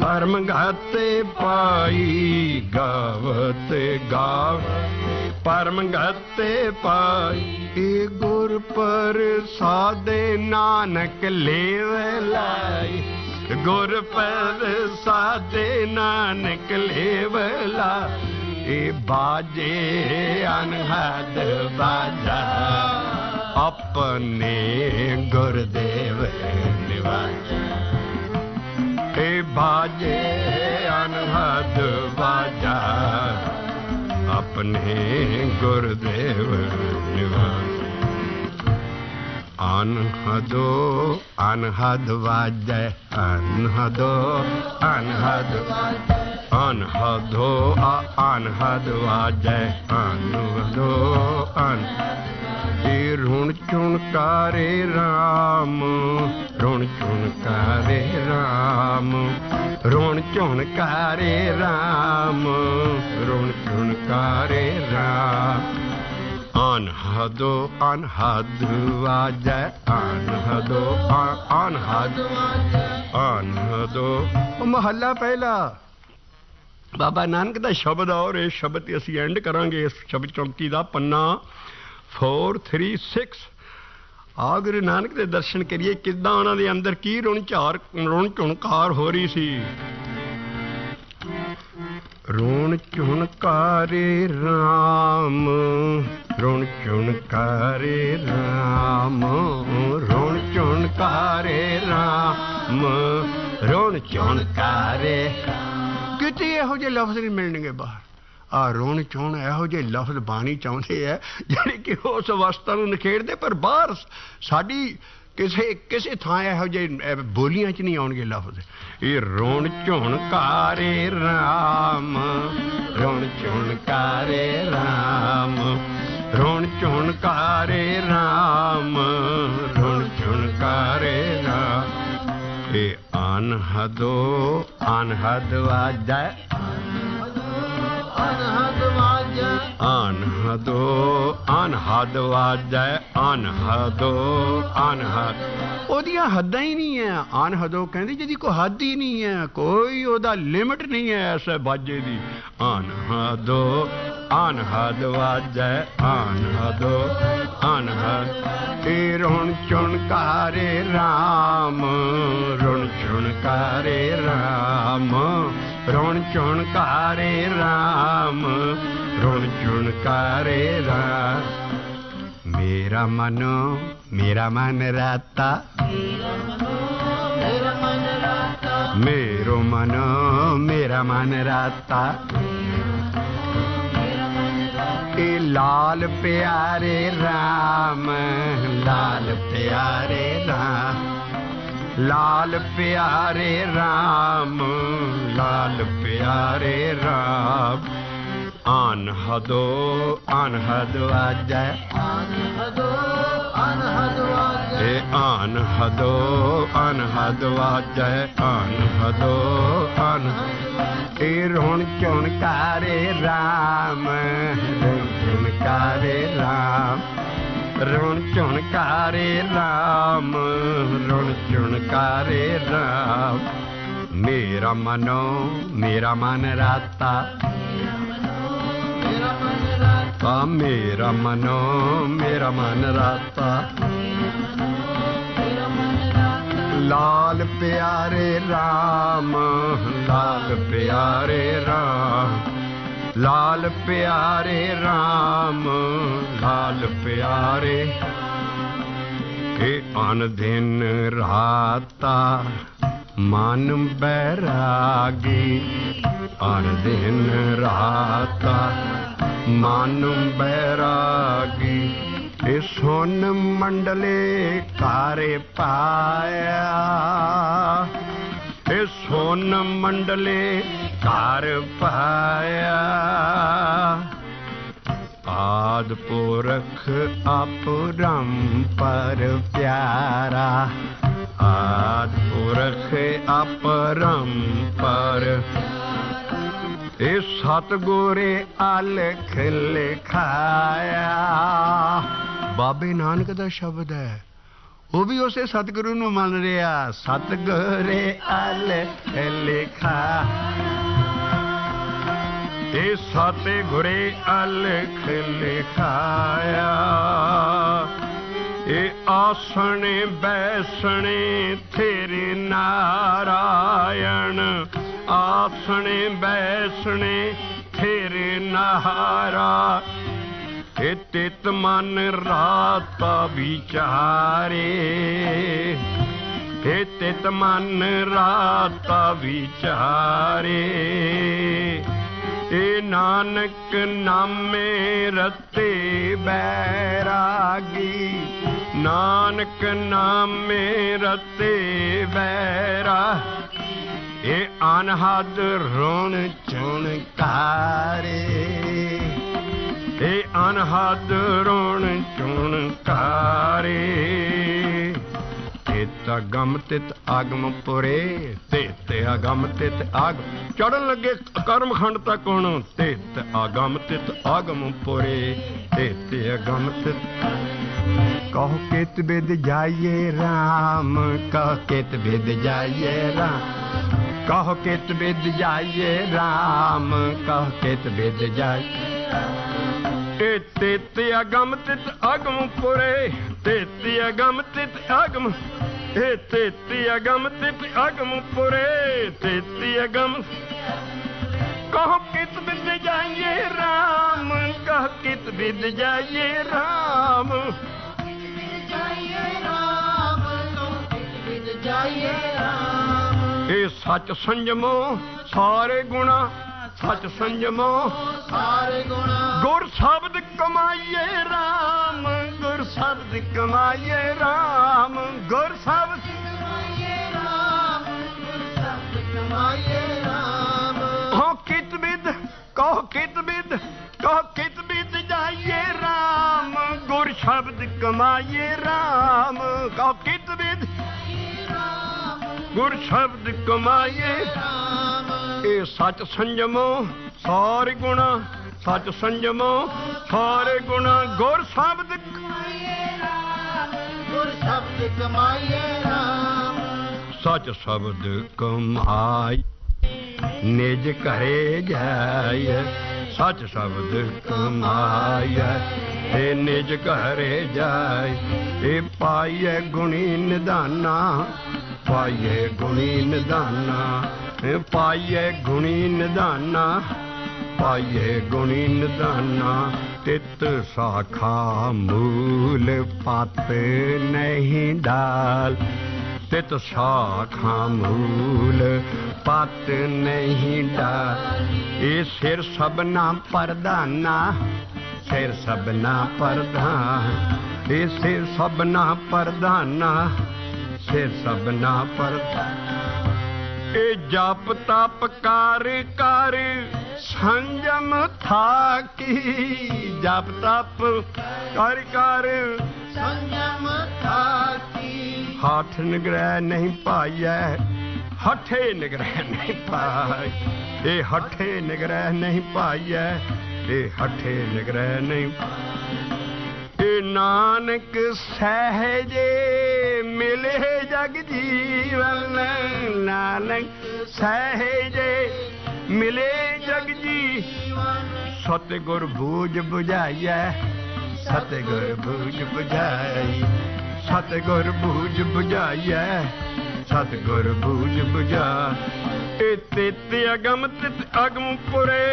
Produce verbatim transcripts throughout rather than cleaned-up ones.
परम गते पाई गावत गाव परम गते पाई ए गुर पर सादे नानक लेव लाई गुर पर सादे नानक लेव लाई ए बाजे अनहद बाजा अपने गुरुदेव निवाजा ए बाजे अनहद बाजा अपने गुरुदेव निवाजा अनहदो अनहद वाजय अनहदो अनहद अनहदो अनहद वाजय अनहदो अन रुण चुनकारे राम रुण चुनकारे राम रुण चुनकारे राम रुण चुनकारे राम अनहदो अनहद वाजय अनहदो अनहद अनहदो महला पहला बाबा नानक दा शब्द और इस शब्द ते असीं एंड करांगे इस शब्द चौंकी दा पन्ना फोर थ्री सिक्स आ गुरु नानक दे दर्शन करिए किद्दां उन्हां दे अंदर की रुण झार रुण झुणकार हो रही सी रुण झुणकारे राम रुण झुणकारे राम रुण झुणकारे राम रुण झुणकारे किते इहो ਜਿਹੇ लफ्ज़ नहीं मिलणगे बाहर आ रोण चोण इहो ਜਿਹੇ लफ्ज़ बाणी चाहुंदे है ਜਿਹੜੇ कि उस अवस्था ਨੂੰ ਨਿਖੇੜਦੇ पर बाहर साडी किसे किसे थां इहो ਜਿਹੇ बोलियां च नहीं आउणगे लफ्ज़ ये रोण झुणकारे राम रोण झुणकारे राम रोण झुणकारे राम रोण झुणकारे राम ए अनहदो अनहद वाजय अनहदो अनहद वाजय अनहदो अनहद ओदियां हद्दां ही नहीं है अनहदो कहंदी जिहदी कोई हद ही नहीं है कोई ओदा लिमिट नहीं है इस बाजे दी अनहदो अनहद वाजय अनहदो अनहद ए रुण झुणकारे राम रुण झुणकारे राम रुण झुणकारे राम रुण झुणकारे राम मेरा मनो मेरा मन राता मेरो मनो मेरा मन राता ए लाल प्यारे राम लाल प्यारे राम लाल प्यारे राम लाल प्यारे राम अनहदो अनहद वाजय अनहदो अनहद वाजय अनहदो अनहद वाजय अनहदो अनहद ए रुण झुणकारे राम रुण झुणकारे राम रुण झुणकारे राम रुण झुणकारे राम मेरा मनो मेरा मन राता आ मेरा मनो मेरा मन राता लाल प्यारे राम लाल प्यारे राम लाल प्यारे राम लाल प्यारे के अन दिन राता मन बैरागी अन दिन राता मन बैरागी ए सोन मंडले कारे पाया ए सोन मंडले कार पाया आद पुरख अपरंपर प्यारा आद पुरख अपरंपर ए सतगुरे अलख लिखाया बाबे नानक दा शब्द है ਉਹ ਵੀ ਉਸੇ ਸਤਿਗੁਰੂ ਨੂੰ ਮੰਨ ਰਿਹਾ। ਸਤਿਗੁਰੇ ਅਲਖ ਲਿਖਾ, ਇਹ ਸਤਿਗੁਰੇ ਅਲਖ ਲਿਖਾਇਆ। ਇਹ ਆਸਣੇ ਬੈਸਣੇ ਤੇਰੇ ਨਾਰਾਇਣ, ਆਸਣੇ ਬੈਸਣੇ ਤੇਰੇ ਨਾਰਾ। ਇਹ ਤਿਤ ਮਨ ਰਾਤ ਵਿਚਾਰੇ, ਇਹ ਤਿਤ ਮਨ ਰਾਤ ਵਿਚਾਰੇ। ਇਹ ਨਾਨਕ ਨਾਮੇ ਰਤੇ ਬੈਰਾਗੀ, ਨਾਨਕ ਨਾਮੇ ਰਤੇ ਬੈਰਾ। ਇਹ ਅਨਹਦ ਰੋਣ ਚੁਣਕਾਰੇ, ਇਹ ਅਨਹਦ ਰੋਣ ਚੁਣਕਾਰੇ। ਤਿਤ ਅਗਮ ਤਿਤ ਆਗਮ ਪੁਰੇ, ਤਿਤ ਅਗਮ ਤਿਤ ਆਗਮ। ਚੜਨ ਲੱਗੇ ਕਰਮ ਖੰਡ ਤੱਕ ਹੁਣ। ਤਿਤ ਆਗਮ ਤਿਤ ਆਗਮ ਪੁਰੇ, ਤਿਤ ਅਗਮ ਤਿਤ। ਕਹੋ ਕਿਤ ਬਿਦ ਜਾਈਏ ਰਾਮ, ਕਹੋ ਕਿਤ ਬਿਦ ਜਾਈਏ ਰਾਮ, ਕਹੋ ਕਿਤ ਬਿਦ ਜਾਈਏ ਰਾਮ, ਕਹੋ ਕਿਤ ਬਿਦ ਜਾਈਏ। ਇਹ ਤਿਤ ਅਗਮ ਤਿਤ ਆਗਮ ਪੁਰੇ, ਤਿਤ ਅਗਮ ਤਿਤ ਆਗਮ। ਇਹ ਤਿਤ ਅਗਮ ਤਿਤ ਆਗਮ ਪੁਰੇ, ਤਿਤ ਅਗਮ। ਕਹੋ ਕਿਤ ਬਿਦ ਜਾਈਏ ਰਾਮ, ਕਹੋ ਕਿਤ ਬਿਦ ਜਾਈਏ ਰਾਮ। ਇਹ ਸੱਚ ਸੰਜਮੋ ਸਾਰੇ ਗੁਣਾ, ਸੱਚ ਸੰਜਮੋ ਸਾਰੇ ਗੁਣਾ। ਗੁਰ ਸ਼ਬਦ ਕਮਾਈਏ ਰਾਮ, ਗੁਰ ਸ਼ਬਦ ਕਮਾਈਏ ਰਾਮ, ਗੁਰ ਸ਼ਬਦ ਕਮਾਈਏ ਰਾਮ, ਗੁਰ ਸ਼ਬਦ ਕਮਾਈਏ ਰਾਮ। ਕਹੋ ਕਿਤ ਬਿਦ, ਕਹੋ ਕਿਤ ਬਿਦ, ਕਹੋ ਕਿਤ ਬਿਦ ਜਾਈਏ ਰਾਮ, ਗੁਰ ਸ਼ਬਦ ਕਮਾਈਏ ਰਾਮ। ਕਹੋ ਕਿਤ ਬਿਦ ਗੁਰ ਸ਼ਬਦ ਕਮਾਈਏ ਰਾਮ। ਇਹ ਸੱਚ ਸੰਜਮੋ ਸਾਰੇ ਗੁਣਾ, ਸੱਚ ਸੰਜਮੋ ਸਾਰੇ ਗੁਣਾ। ਗੁਰ ਸ਼ਬਦ ਕਮਾਈਏ ਰਾਮ, ਗੁਰ ਸ਼ਬਦ ਕਮਾਈਏ ਰਾਮ। ਸੱਚ ਸ਼ਬਦ ਕਮਾਈ ਨਿਜ ਘਰੇ ਜਾਇ, ਸੱਚ ਸ਼ਬਦ ਕਮਾਈਐ ਤੇ ਨਿਜ ਘਰੇ ਜਾਇ। ਇਹ ਪਾਈਏ ਗੁਣੀ ਨਿਧਾਨਾ, ਪਾਈਏ ਗੁਣੀ ਨਿਧਾਨਾ, ਪਾਈਏ ਗੁਣੀ ਨਿਧਾਨਾ, ਪਾਈਏ ਗੁਣੀ ਨਿਧਾਨਾ। ਤਿਤ ਸਾਖਾ ਮੂਲ ਪਤ ਨਹੀਂ ਡਾਲ, ਤਿਤ ਸਾਖਾ ਮੂਲ ਪਤ ਨਹੀਂ ਡਾਲ। ਇਹ ਸਿਰ ਸਭਨਾ ਪ੍ਰਧਾਨਾ, ਸਿਰ ਸਭਨਾ ਪ੍ਰਧਾਨ। ਇਹ ਸਿਰ ਸਭਨਾ ਪ੍ਰਧਾਨਾ, ਸਿਰ ਸਭਨਾ ਪ੍ਰਧਾਨ। ਇਹ ਜਪ ਤਪ ਕਰ ਕਰ ਸੰਜਮ ਥਾਕੀ, ਜਪ ਤਪ ਕਰ ਕਰ ਸੰਜਮ ਥਾਕੀ। ਹੱਠ ਨਿਗ੍ਰਹਿ ਨਹੀਂ ਪਾਈਐ, ਹੱਠੇ ਨਿਗ੍ਰਹਿ ਨਹੀਂ ਪਾਈ। ਇਹ ਹੱਠੇ ਨਿਗ੍ਰਹਿ ਨਹੀਂ ਪਾਈਐ, ਇਹ ਹੱਠੇ ਨਿਗ੍ਰਹਿ ਨਹੀਂ। ਇਹ ਨਾਨਕ ਸਹਿਜੇ ਮਿਲੇ ਜਗ ਜੀਵਨ, ਨਾਨਕ ਸਹਿਜੇ ਮਿਲੇ ਜਗ ਜੀਵਨ। ਸਤਿਗੁਰ ਬੂਝ ਬੁਝਾਈਐ, ਸਤਿਗੁਰ ਬੂਝ ਬੁਝਾਈ, ਸਤਿਗੁਰ ਬੂਝ ਬੁਝਾਈਐ, ਸਤਿਗੁਰ ਬੂਝ ਬੁਝਾ। ਇਹ ਤਿਤ ਅਗਮ ਤਿਤ ਅਗਮ ਪੁਰੇ,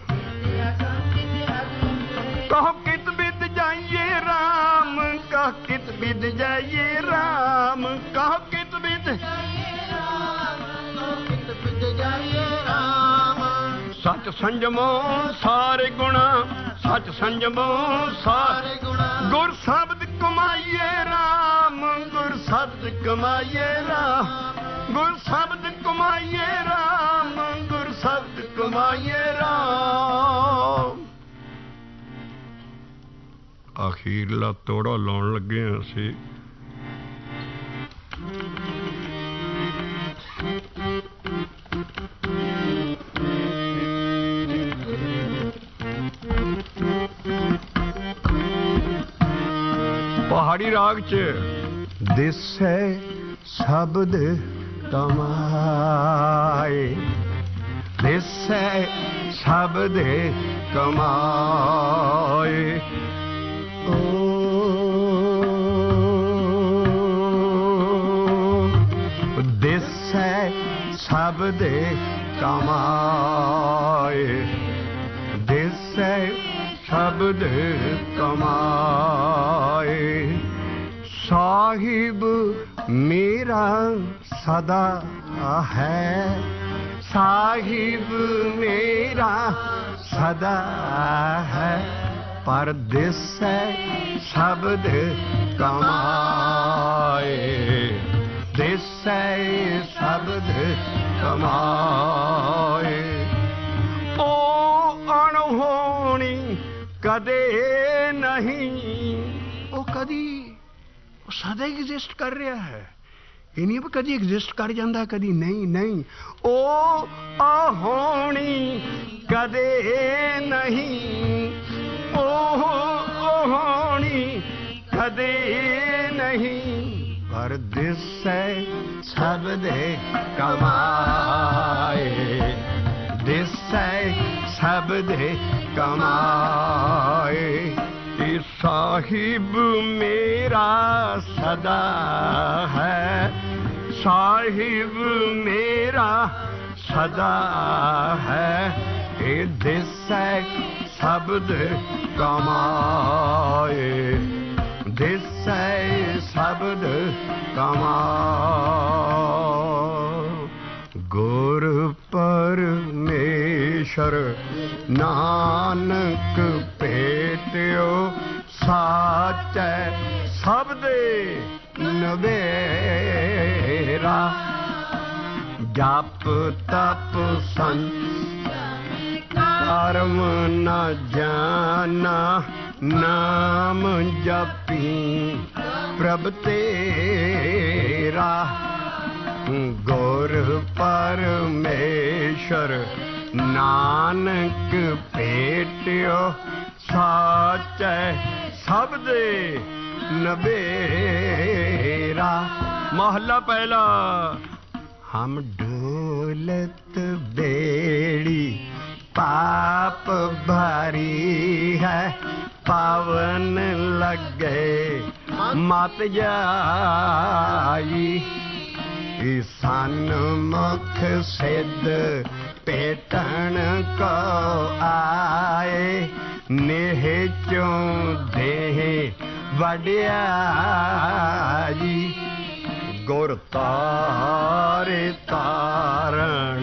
ਕਹੋ ਕਿਤ ਬਿਦ ਜਾਈਏ ਰਾਮ, ਕਹੋ ਕਿਤ ਬਿਦ ਜਾਈਏ ਰਾਮ, ਕਹੋ ਕਿਤ ਬਿਦ ਜਾਈਏ ਰਾਮ। ਸੱਚ ਸੰਜਮੋ ਸਾਰੇ ਗੁਣਾ, ਸੱਚ ਸੰਜਮੋ ਸਾਰੇ ਗੁਣਾ। ਗੁਰ ਸ਼ਬਦ ਕਮਾਈਏ ਰਾਮ, ਗੁਰ ਸ਼ਬਦ ਕਮਾਈਏ ਰਾਮ, ਗੁਰ ਸ਼ਬਦ ਕਮਾਈਏ ਰਾਮ, ਗੁਰ ਸ਼ਬਦ ਕਮਾਈਏ ਰਾਮ। ਅਖੀਰਲਾ ਤੋੜਾ ਲਾਉਣ ਲੱਗੇ ਹਾਂ ਅਸੀਂ। ਪਹਾੜੀ ਰਾਗ 'ਚ ਦਿਸੈ ਸ਼ਬਦ ਕਮਾਏ, ਦਿਸੈ ਸ਼ਬਦ ਕਮਾਏ। ਓ ਦਿਸੈ ਸ਼ਬਦ ਕਮਾਏ, ਦਿਸੈ ਸ਼ਬਦ ਕਮਾਏ। ਸਾਹਿਬ ਮੇਰਾ ਸਦਾ ਹੈ, ਸਾਹਿਬ ਮੇਰਾ ਸਦਾ ਹੈ, ਪਰ ਦਿਸੈ ਸ਼ਬਦ ਕਮਾਏ, ਦਿਸੈ ਸ਼ਬਦ ਕਮਾਏ। ਓ ਅਣਹੋਣੀ ਕਦੇ ਨਹੀਂ, ਉਹ ਕਦੀ ਉਹ ਸਦਾ ਐਗਜ਼ਿਸਟ ਕਰ ਰਿਹਾ ਹੈ। ਇਹ ਨਹੀਂ ਵੀ ਕਦੀ ਐਗਜ਼ਿਸਟ ਕਰ ਜਾਂਦਾ ਕਦੀ ਨਹੀਂ, ਨਹੀਂ। ਉਹ ਅਹੋਣੀ ਕਦੇ ਨਹੀਂ, ਉਹ ਅਹੋਣੀ ਕਦੇ ਨਹੀਂ, ਪਰ ਦਿਸੈ ਸ਼ਬਦ ਕਮਾਏ, ਦਿਸੈ ਸ਼ਬਦ ਕਮਾਏ। ਇਹ ਸਾਹਿਬ ਮੇਰਾ ਸਦਾ ਹੈ, ਸਾਹਿਬ ਮੇਰਾ ਸਦਾ ਹੈ, ਇਹ ਦਿਸੈ ਸ਼ਬਦ ਕਮਾਏ, ਦਿਸੈ ਸ਼ਬਦ ਕਮਾਏ। ਗੁਰ ਪਰਮੇਸ਼ਰ ਨਾਨਕ ਭੇਟਿਓ, ਸਾਚੈ ਸ਼ਬਦੇ ਨਵੇਰਾ। ਜਪ ਤਪ ਸੰਕਰਮ ਨ ਜਾਨਾ, ਨਾਮ ਜਪੀ ਪ੍ਰਭ ਤੇਰਾ। ਗੁਰ ਪਰਮੇਸ਼ਰ ਨਾਨਕ ਭੇਟਿਓ, ਸਾਚੈ ਸ਼ਬਦੇ ਨਵੇਰਾ। ਮਹਲਾ ਪਹਿਲਾ। ਹਮ ਡੋਲਤ ਬੇੜੀ पाप भारी है, पावन लगे मत जाई। सन्मुख सिद्ध पेटन को आए, नेह चों देह वड्याई। गुर तारे तारण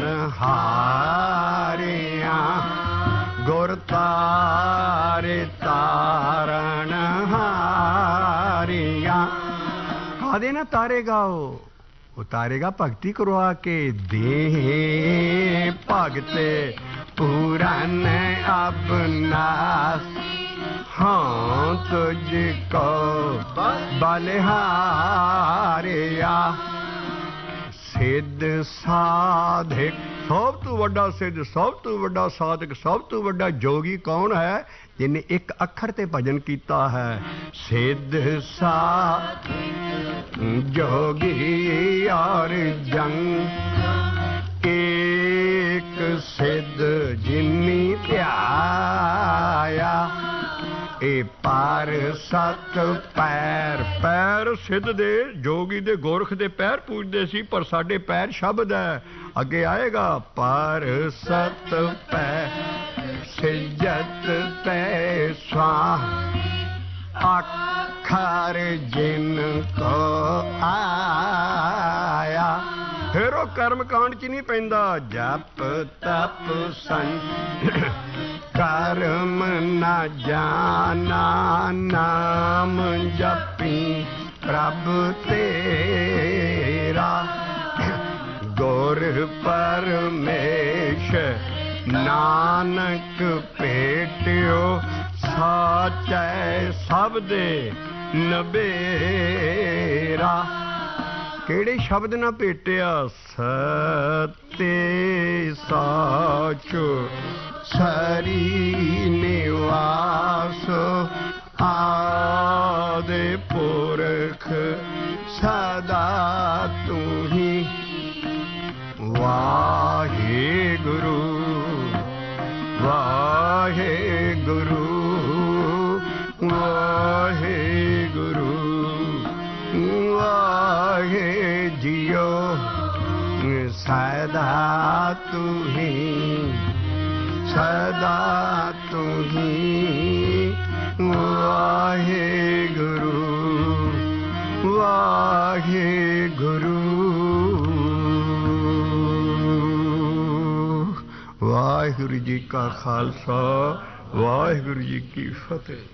हारिया, गुर तारे तारण हारिया। कादे ना तारेगा वो तारेगा भक्ति करवा के। दे भगते पूरन अबनास, हाँ तुझको बलिहारिया। सिद्ध साधिक सब तो वड्डा सिद्ध, सब तो वड्डा साधक, सब तो वड्डा जोगी कौन है? जिन्हें एक अखर ते भजन कीता है। सिद्ध साधिक जोगी और जंग, एक सिद्ध जिन्नी ध्याया। ए पार सत पैर, पैर सिद्ध दे जोगी दे गोरख दे पैर पूजते सी, पर साडे पैर शब्द है। अगे आएगा पार सत पैर सिजत ते स्वाह, अखर जिनको आया। फिर वो कर्म कांड च नहीं पैंदा। जप तप संग कर्म न जाना, नाम जपी प्रभ तेरा। गुर परमेश नानक भेटियो, साचै शब्दे नबेरा। ਕਿਹੜੇ ਸ਼ਬਦ ਨਾ ਭੇਟਿਆ? ਸਤੇ ਸਾਚੋ ਸਰੀ ਨਿਵਾਸ, ਆਦਿ ਪੁਰਖ गुरु वाहे गुरु वाहे गुरु वाहे जियो सदा तू ही सदा तू ही वाहे गुरु वाहे गुरु वाहिगुरु जी का खालसा वाहिगुरु जी की फतेह।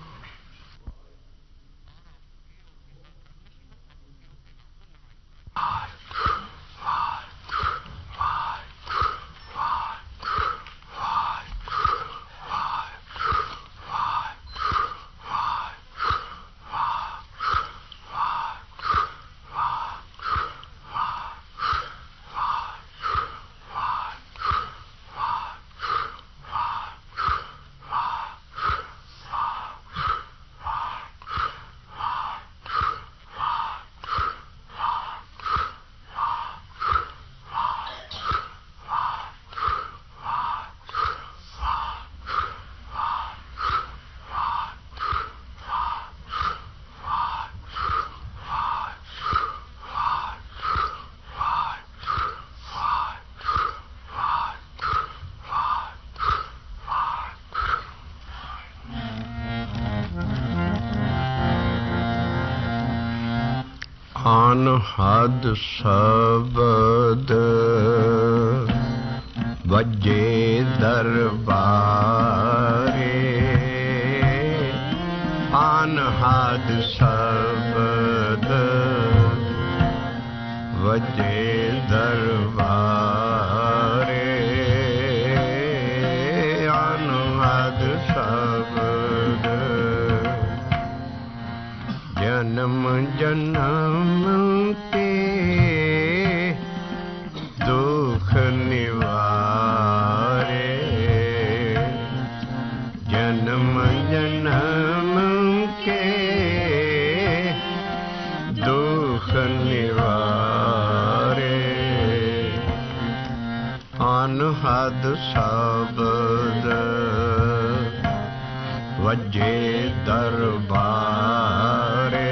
अनहद शब्द वजे दरबारे अनहद शब्द वजे दरबारे अनहद शब्द जन्म जन्म के दुख निवारे जन्म जन्म के दुख निवारे अनहद शब्द वजे दरबारे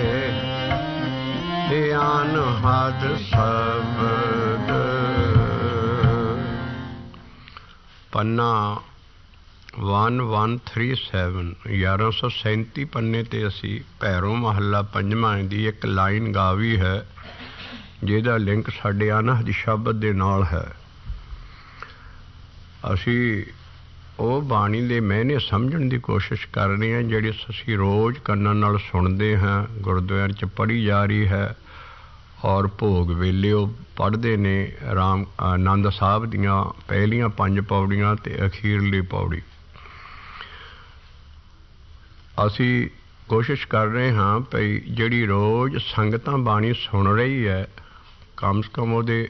अनहद शब्द। पन्ना वन वन थ्री सैवन ग्यारह सौ सैंती पन्ने ते असी भैरों महला पंजवां दी एक लाइन गावी है जिहदा लिंक साडे अनहद शब्द दे नाल है। असी ਉਹ ਬਾਣੀ ਦੇ ਮੈਨੇ ਸਮਝਣ ਦੀ ਕੋਸ਼ਿਸ਼ ਕਰ ਰਹੇ ਹਾਂ ਜਿਹੜੀ ਅਸੀਂ ਰੋਜ਼ ਕੰਨਾਂ ਨਾਲ ਸੁਣਦੇ ਹਾਂ, ਗੁਰਦੁਆਰਿਆਂ 'ਚ ਪੜ੍ਹੀ ਜਾ ਰਹੀ ਹੈ ਔਰ ਭੋਗ ਵੇਲੇ ਉਹ ਪੜ੍ਹਦੇ ਨੇ ਰਾਮ ਆਨੰਦ ਸਾਹਿਬ ਦੀਆਂ ਪਹਿਲੀਆਂ ਪੰਜ ਪੌੜੀਆਂ ਅਤੇ ਅਖੀਰਲੀ ਪੌੜੀ। ਅਸੀਂ ਕੋਸ਼ਿਸ਼ ਕਰ ਰਹੇ ਹਾਂ ਭਈ ਜਿਹੜੀ ਰੋਜ਼ ਸੰਗਤਾਂ ਬਾਣੀ ਸੁਣ ਰਹੀ ਹੈ ਕਮ ਸੇ ਕਮ ਉਹਦੇ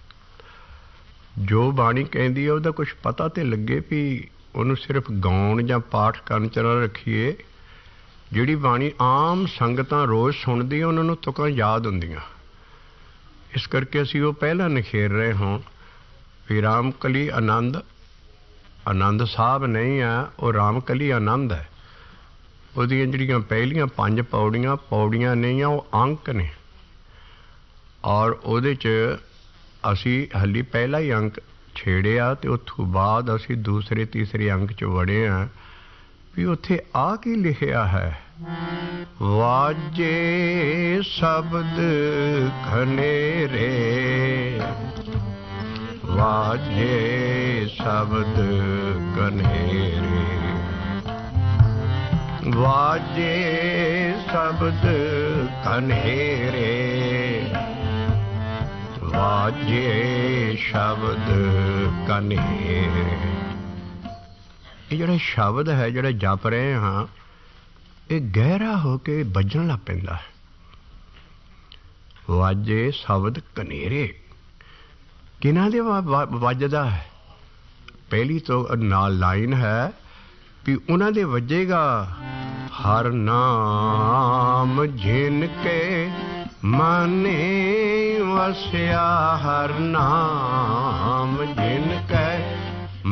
ਜੋ ਬਾਣੀ ਕਹਿੰਦੀ ਹੈ ਉਹਦਾ ਕੁਛ ਪਤਾ ਤਾਂ ਲੱਗੇ ਵੀ ਉਹਨੂੰ ਸਿਰਫ ਗਾਉਣ ਜਾਂ ਪਾਠ ਕਰਨ 'ਚ ਨਾ ਰੱਖੀਏ। ਜਿਹੜੀ ਬਾਣੀ ਆਮ ਸੰਗਤਾਂ ਰੋਜ਼ ਸੁਣਦੀ ਉਹਨਾਂ ਨੂੰ ਤੁਕਾਂ ਯਾਦ ਹੁੰਦੀਆਂ, ਇਸ ਕਰਕੇ ਅਸੀਂ ਉਹ ਪਹਿਲਾਂ ਨਿਖੇਰ ਰਹੇ ਹਾਂ ਵੀ ਰਾਮਕਲੀ ਆਨੰਦ ਆਨੰਦ ਸਾਹਿਬ ਨਹੀਂ ਹੈ, ਉਹ ਰਾਮਕਲੀ ਆਨੰਦ ਹੈ। ਉਹਦੀਆਂ ਜਿਹੜੀਆਂ ਪਹਿਲੀਆਂ ਪੰਜ ਪੌੜੀਆਂ ਪੌੜੀਆਂ ਨਹੀਂ ਆ, ਉਹ ਅੰਕ ਨੇ ਔਰ ਉਹਦੇ 'ਚ ਅਸੀਂ ਹਾਲੀ ਪਹਿਲਾ ਹੀ ਅੰਕ ਛੇੜਿਆ ਅਤੇ ਉੱਥੋਂ ਬਾਅਦ ਅਸੀਂ ਦੂਸਰੇ ਤੀਸਰੇ ਅੰਕ 'ਚ ਵੜੇ ਹਾਂ ਵੀ ਉੱਥੇ ਆ ਕੀ ਲਿਖਿਆ ਹੈ। ਵਾਜੇ ਸ਼ਬਦ ਖਨੇਰੇ ਵਾਜੇ ਸ਼ਬਦ ਕਨੇਰੇ ਵਾਜੇ ਸ਼ਬਦ ਕਨੇਰੇ ਵਾਜੇ ਸ਼ਬਦ ਕਨੇਰੇ। ਇਹ ਜਿਹੜਾ ਸ਼ਬਦ ਹੈ ਜਿਹੜਾ ਜਪ ਰਹੇ ਹਾਂ ਇਹ ਗਹਿਰਾ ਹੋ ਕੇ ਵੱਜਣ ਲੱਗ ਪੈਂਦਾ ਹੈ। ਵਾਜੇ ਸ਼ਬਦ ਕਨੇਰੇ ਕਿਹਨਾਂ ਦੇ ਵੱਜਦਾ ਹੈ? ਪਹਿਲੀ ਤੋਂ ਨਾਲ ਲਾਈਨ ਹੈ ਵੀ ਉਹਨਾਂ ਦੇ ਵੱਜੇਗਾ ਹਰ ਨਾਮ ਜਿਨ ਕੇ ਮਨੇ ਵਸਿਆ, ਹਰ ਨਾਮ ਜਿਨ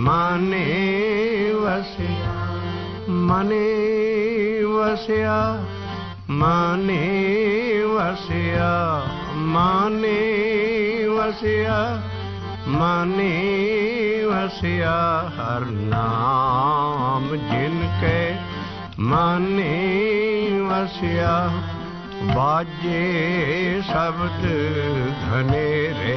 ਮਾਨੇ ਵਸਿਆ, ਮਨੇ ਵਸਿਆ, ਮਾਨੇ ਵਸਿਆ, ਮਾਨੇ ਵਸਿਆ, ਮਾਨੇ ਵਸਿਆ। ਹਰ ਨਾਮ ਜਿਨ ਕੇ ਮਾਨੇ ਵਸਿਆ, ਬਾਜੇ ਸ਼ਬਦ ਘਨੇਰੇ,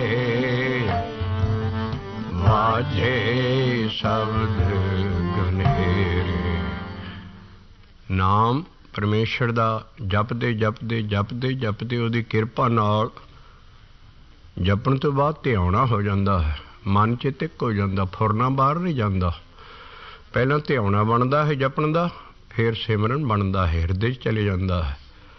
ਬਾਜੇ ਸ਼ਬਦ ਘਨੇਰੇ। ਨਾਮ ਪਰਮੇਸ਼ਰ ਦਾ ਜਪਦੇ ਜਪਦੇ ਜਪਦੇ ਜਪਦੇ ਉਹਦੀ ਕਿਰਪਾ ਨਾਲ ਜਪਣ ਤੋਂ ਬਾਅਦ ਧਿਆਉਣਾ ਹੋ ਜਾਂਦਾ ਹੈ, ਮਨ 'ਚ ਟਿਕ ਹੋ ਜਾਂਦਾ, ਫੁਰਨਾ ਬਾਹਰ ਨਹੀਂ ਜਾਂਦਾ। ਪਹਿਲਾਂ ਧਿਆਉਣਾ ਬਣਦਾ ਹੈ ਜਪਣ ਦਾ, ਫਿਰ ਸਿਮਰਨ ਬਣਦਾ ਹੈ, ਹਿਰਦੇ 'ਚ ਚਲੇ ਜਾਂਦਾ ਹੈ।